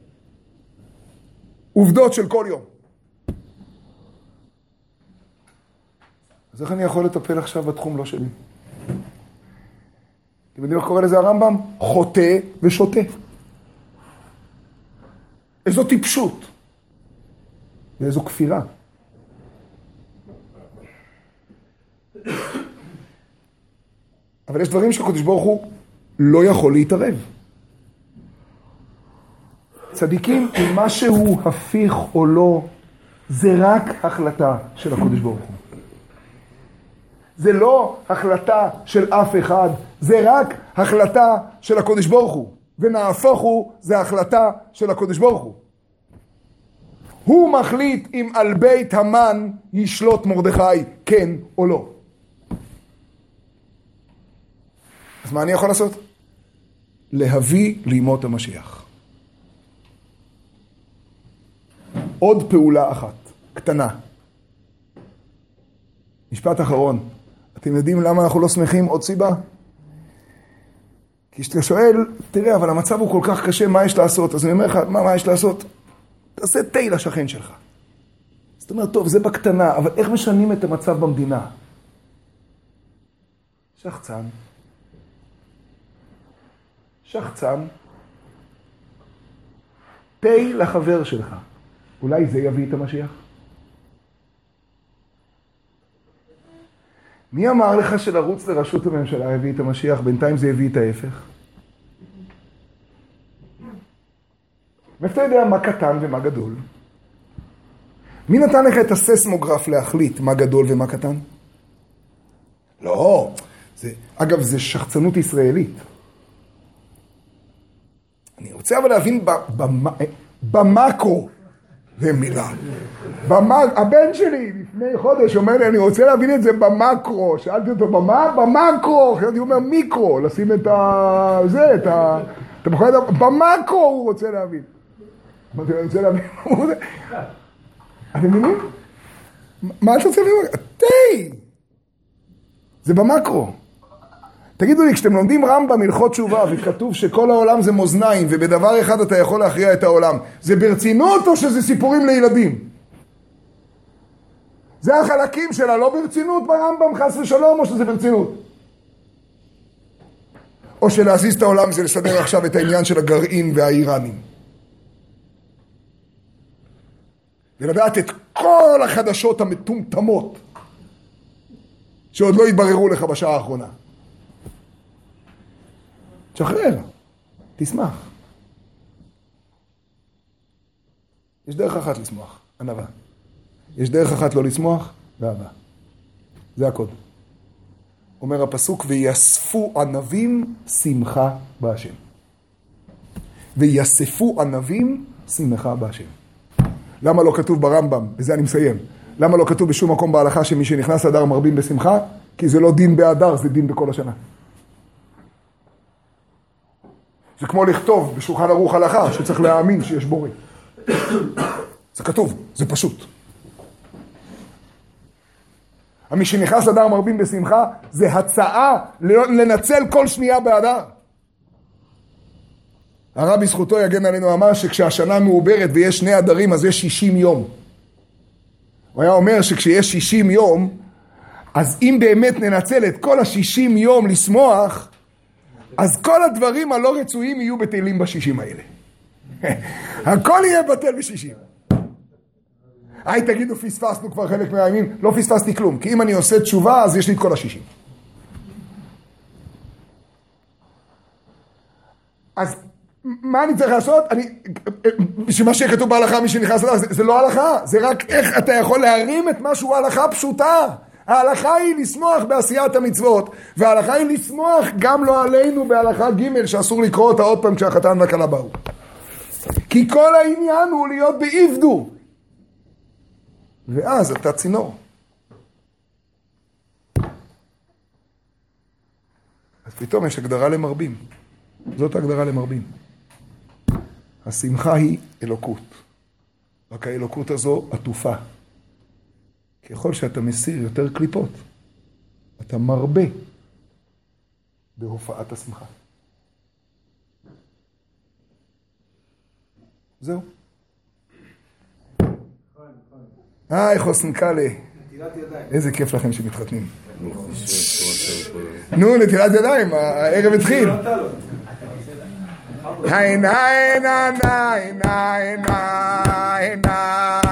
עובדות של כל יום. אז איך אני יכול לטפל עכשיו בתחום לא שלי? אתם יודעים איך קורא לזה הרמב"ם? חוטא ושוטה. איזו טיפשות. ואיזו כפירה. אבל יש דברים שהקדוש ברוך הוא לא יכול להתערב. צדיקים, אם משהו הפיך או לא, זה רק החלטה של הקדוש ברוך הוא. זה לא החלטה של אף אחד, זה רק החלטה של הקדוש ברוך הוא. ונהפוך הוא, זה החלטה של הקדוש ברוך הוא. הוא מחליט אם על בית המן ישלוט מרדכי, כן או לא. אז מה אני יכול לעשות? להביא לימות המשיח. עוד פעולה אחת, קטנה. משפט אחרון. אתם יודעים למה אנחנו לא שמחים? עוד סיבה? כי כשאתה שואל, תראה, אבל המצב הוא כל כך קשה, מה יש לעשות? אז אני אומר לך, מה יש לעשות? תעשה תה לשכן שלך. זאת אומרת, טוב, זה בקטנה, אבל איך משנים את המצב במדינה? שחצן. שחצן. תה לחבר שלך. אולי זה יביא את המשיח? מי אמר לך שלרוץ לראשות הממשלה יביא את המשיח? בינתיים זה יביא את ההפך. ואתה יודע מה קטן ומה גדול? מי נתן לך את הססמוגרף להחליט מה גדול ומה קטן? לא. אגב, זה שחצנות ישראלית. אני רוצה אבל להבין במקרו. זה מילה. הבן שלי לפני חודש אומר לי, אני רוצה להבין את זה במקרו. שאלתי אותו, במה? במקרו. אני אומר מיקרו, לשים את זה, אתה בכל זאת, במקרו הוא רוצה להבין. אמרתי, אני רוצה להבין. אתם מבינים? מה אתה רוצה להבין? תה! זה במקרו. תגידו לי, כשאתם לומדים רמב"ם הלכות תשובה וכתוב שכל העולם זה מאזניים ובדבר אחד אתה יכול להכריע את העולם, זה ברצינות או שזה סיפורים לילדים? זה החלקים שלה, לא ברצינות ברמב"ם חס ושלום או שזה ברצינות? או שלהזיז את העולם זה לסדר עכשיו את העניין של הגרעין והאיראנים. ולדעת את כל החדשות המטומטמות שעוד לא התבררו לך בשעה האחרונה. תשחרר, תשמח. יש דרך אחת לשמוח, ענווה. יש דרך אחת לא לשמוח, ואהבה. זה הקוד. אומר הפסוק, ויספו ענבים שמחה בהשם. ויספו ענבים שמחה בהשם. למה לא כתוב ברמב"ם? בזה אני מסיים. למה לא כתוב בשום מקום בהלכה שמי שנכנס אדר מרבים בשמחה? כי זה לא דין באדר, זה דין בכל השנה. זה כמו לכתוב בשולחן ערוך הלכה שצריך להאמין שיש בורא. זה כתוב, זה פשוט. מי שנכנס אדר מרבים בשמחה זה הצעה לנצל כל שנייה באדר. הרבי זכותו יגן עלינו אמר שכשהשנה מעוברת ויש 2 אדרים אז יש 60 יום. הוא היה אומר שכשיש 60 יום אז אם באמת ננצל את כל ה-60 יום לשמוח אז כל הדברים הלא רצויים יהיו בטלים ב-60 האלה. הכל יהיה בטל ב-60. תגידו, פספסנו כבר חלק מהימים. לא פספסתי כלום, כי אם אני עושה תשובה, אז יש לי את כל ה-60. אז מה אני צריך לעשות? שמה שכתוב בהלכה, מי שנכנס לזה, זה לא הלכה. זה רק איך אתה יכול להרים את משהו הלכה פשוטה. ההלכה היא לשמוח בעשיית המצוות, וההלכה היא לשמוח גם לא עלינו בהלכה ג' שאסור לקרוא אותה עוד פעם כשהחתן והכלה באו. כי כל העניין הוא להיות בעבדו. ואז אתה צינור. אז פתאום יש הגדרה למרבים. זאת הגדרה למרבים. השמחה היא אלוקות. רק האלוקות הזו עטופה. ככל שאתה מסיר יותר קליפות, אתה מרבה בהופעת השמחה. זהו. היי, חוסן קאלה. איזה כיף לכם שמתחתנים. נו, נטילת ידיים, הערב התחיל. היי, היי, היי, היי, היי, היי,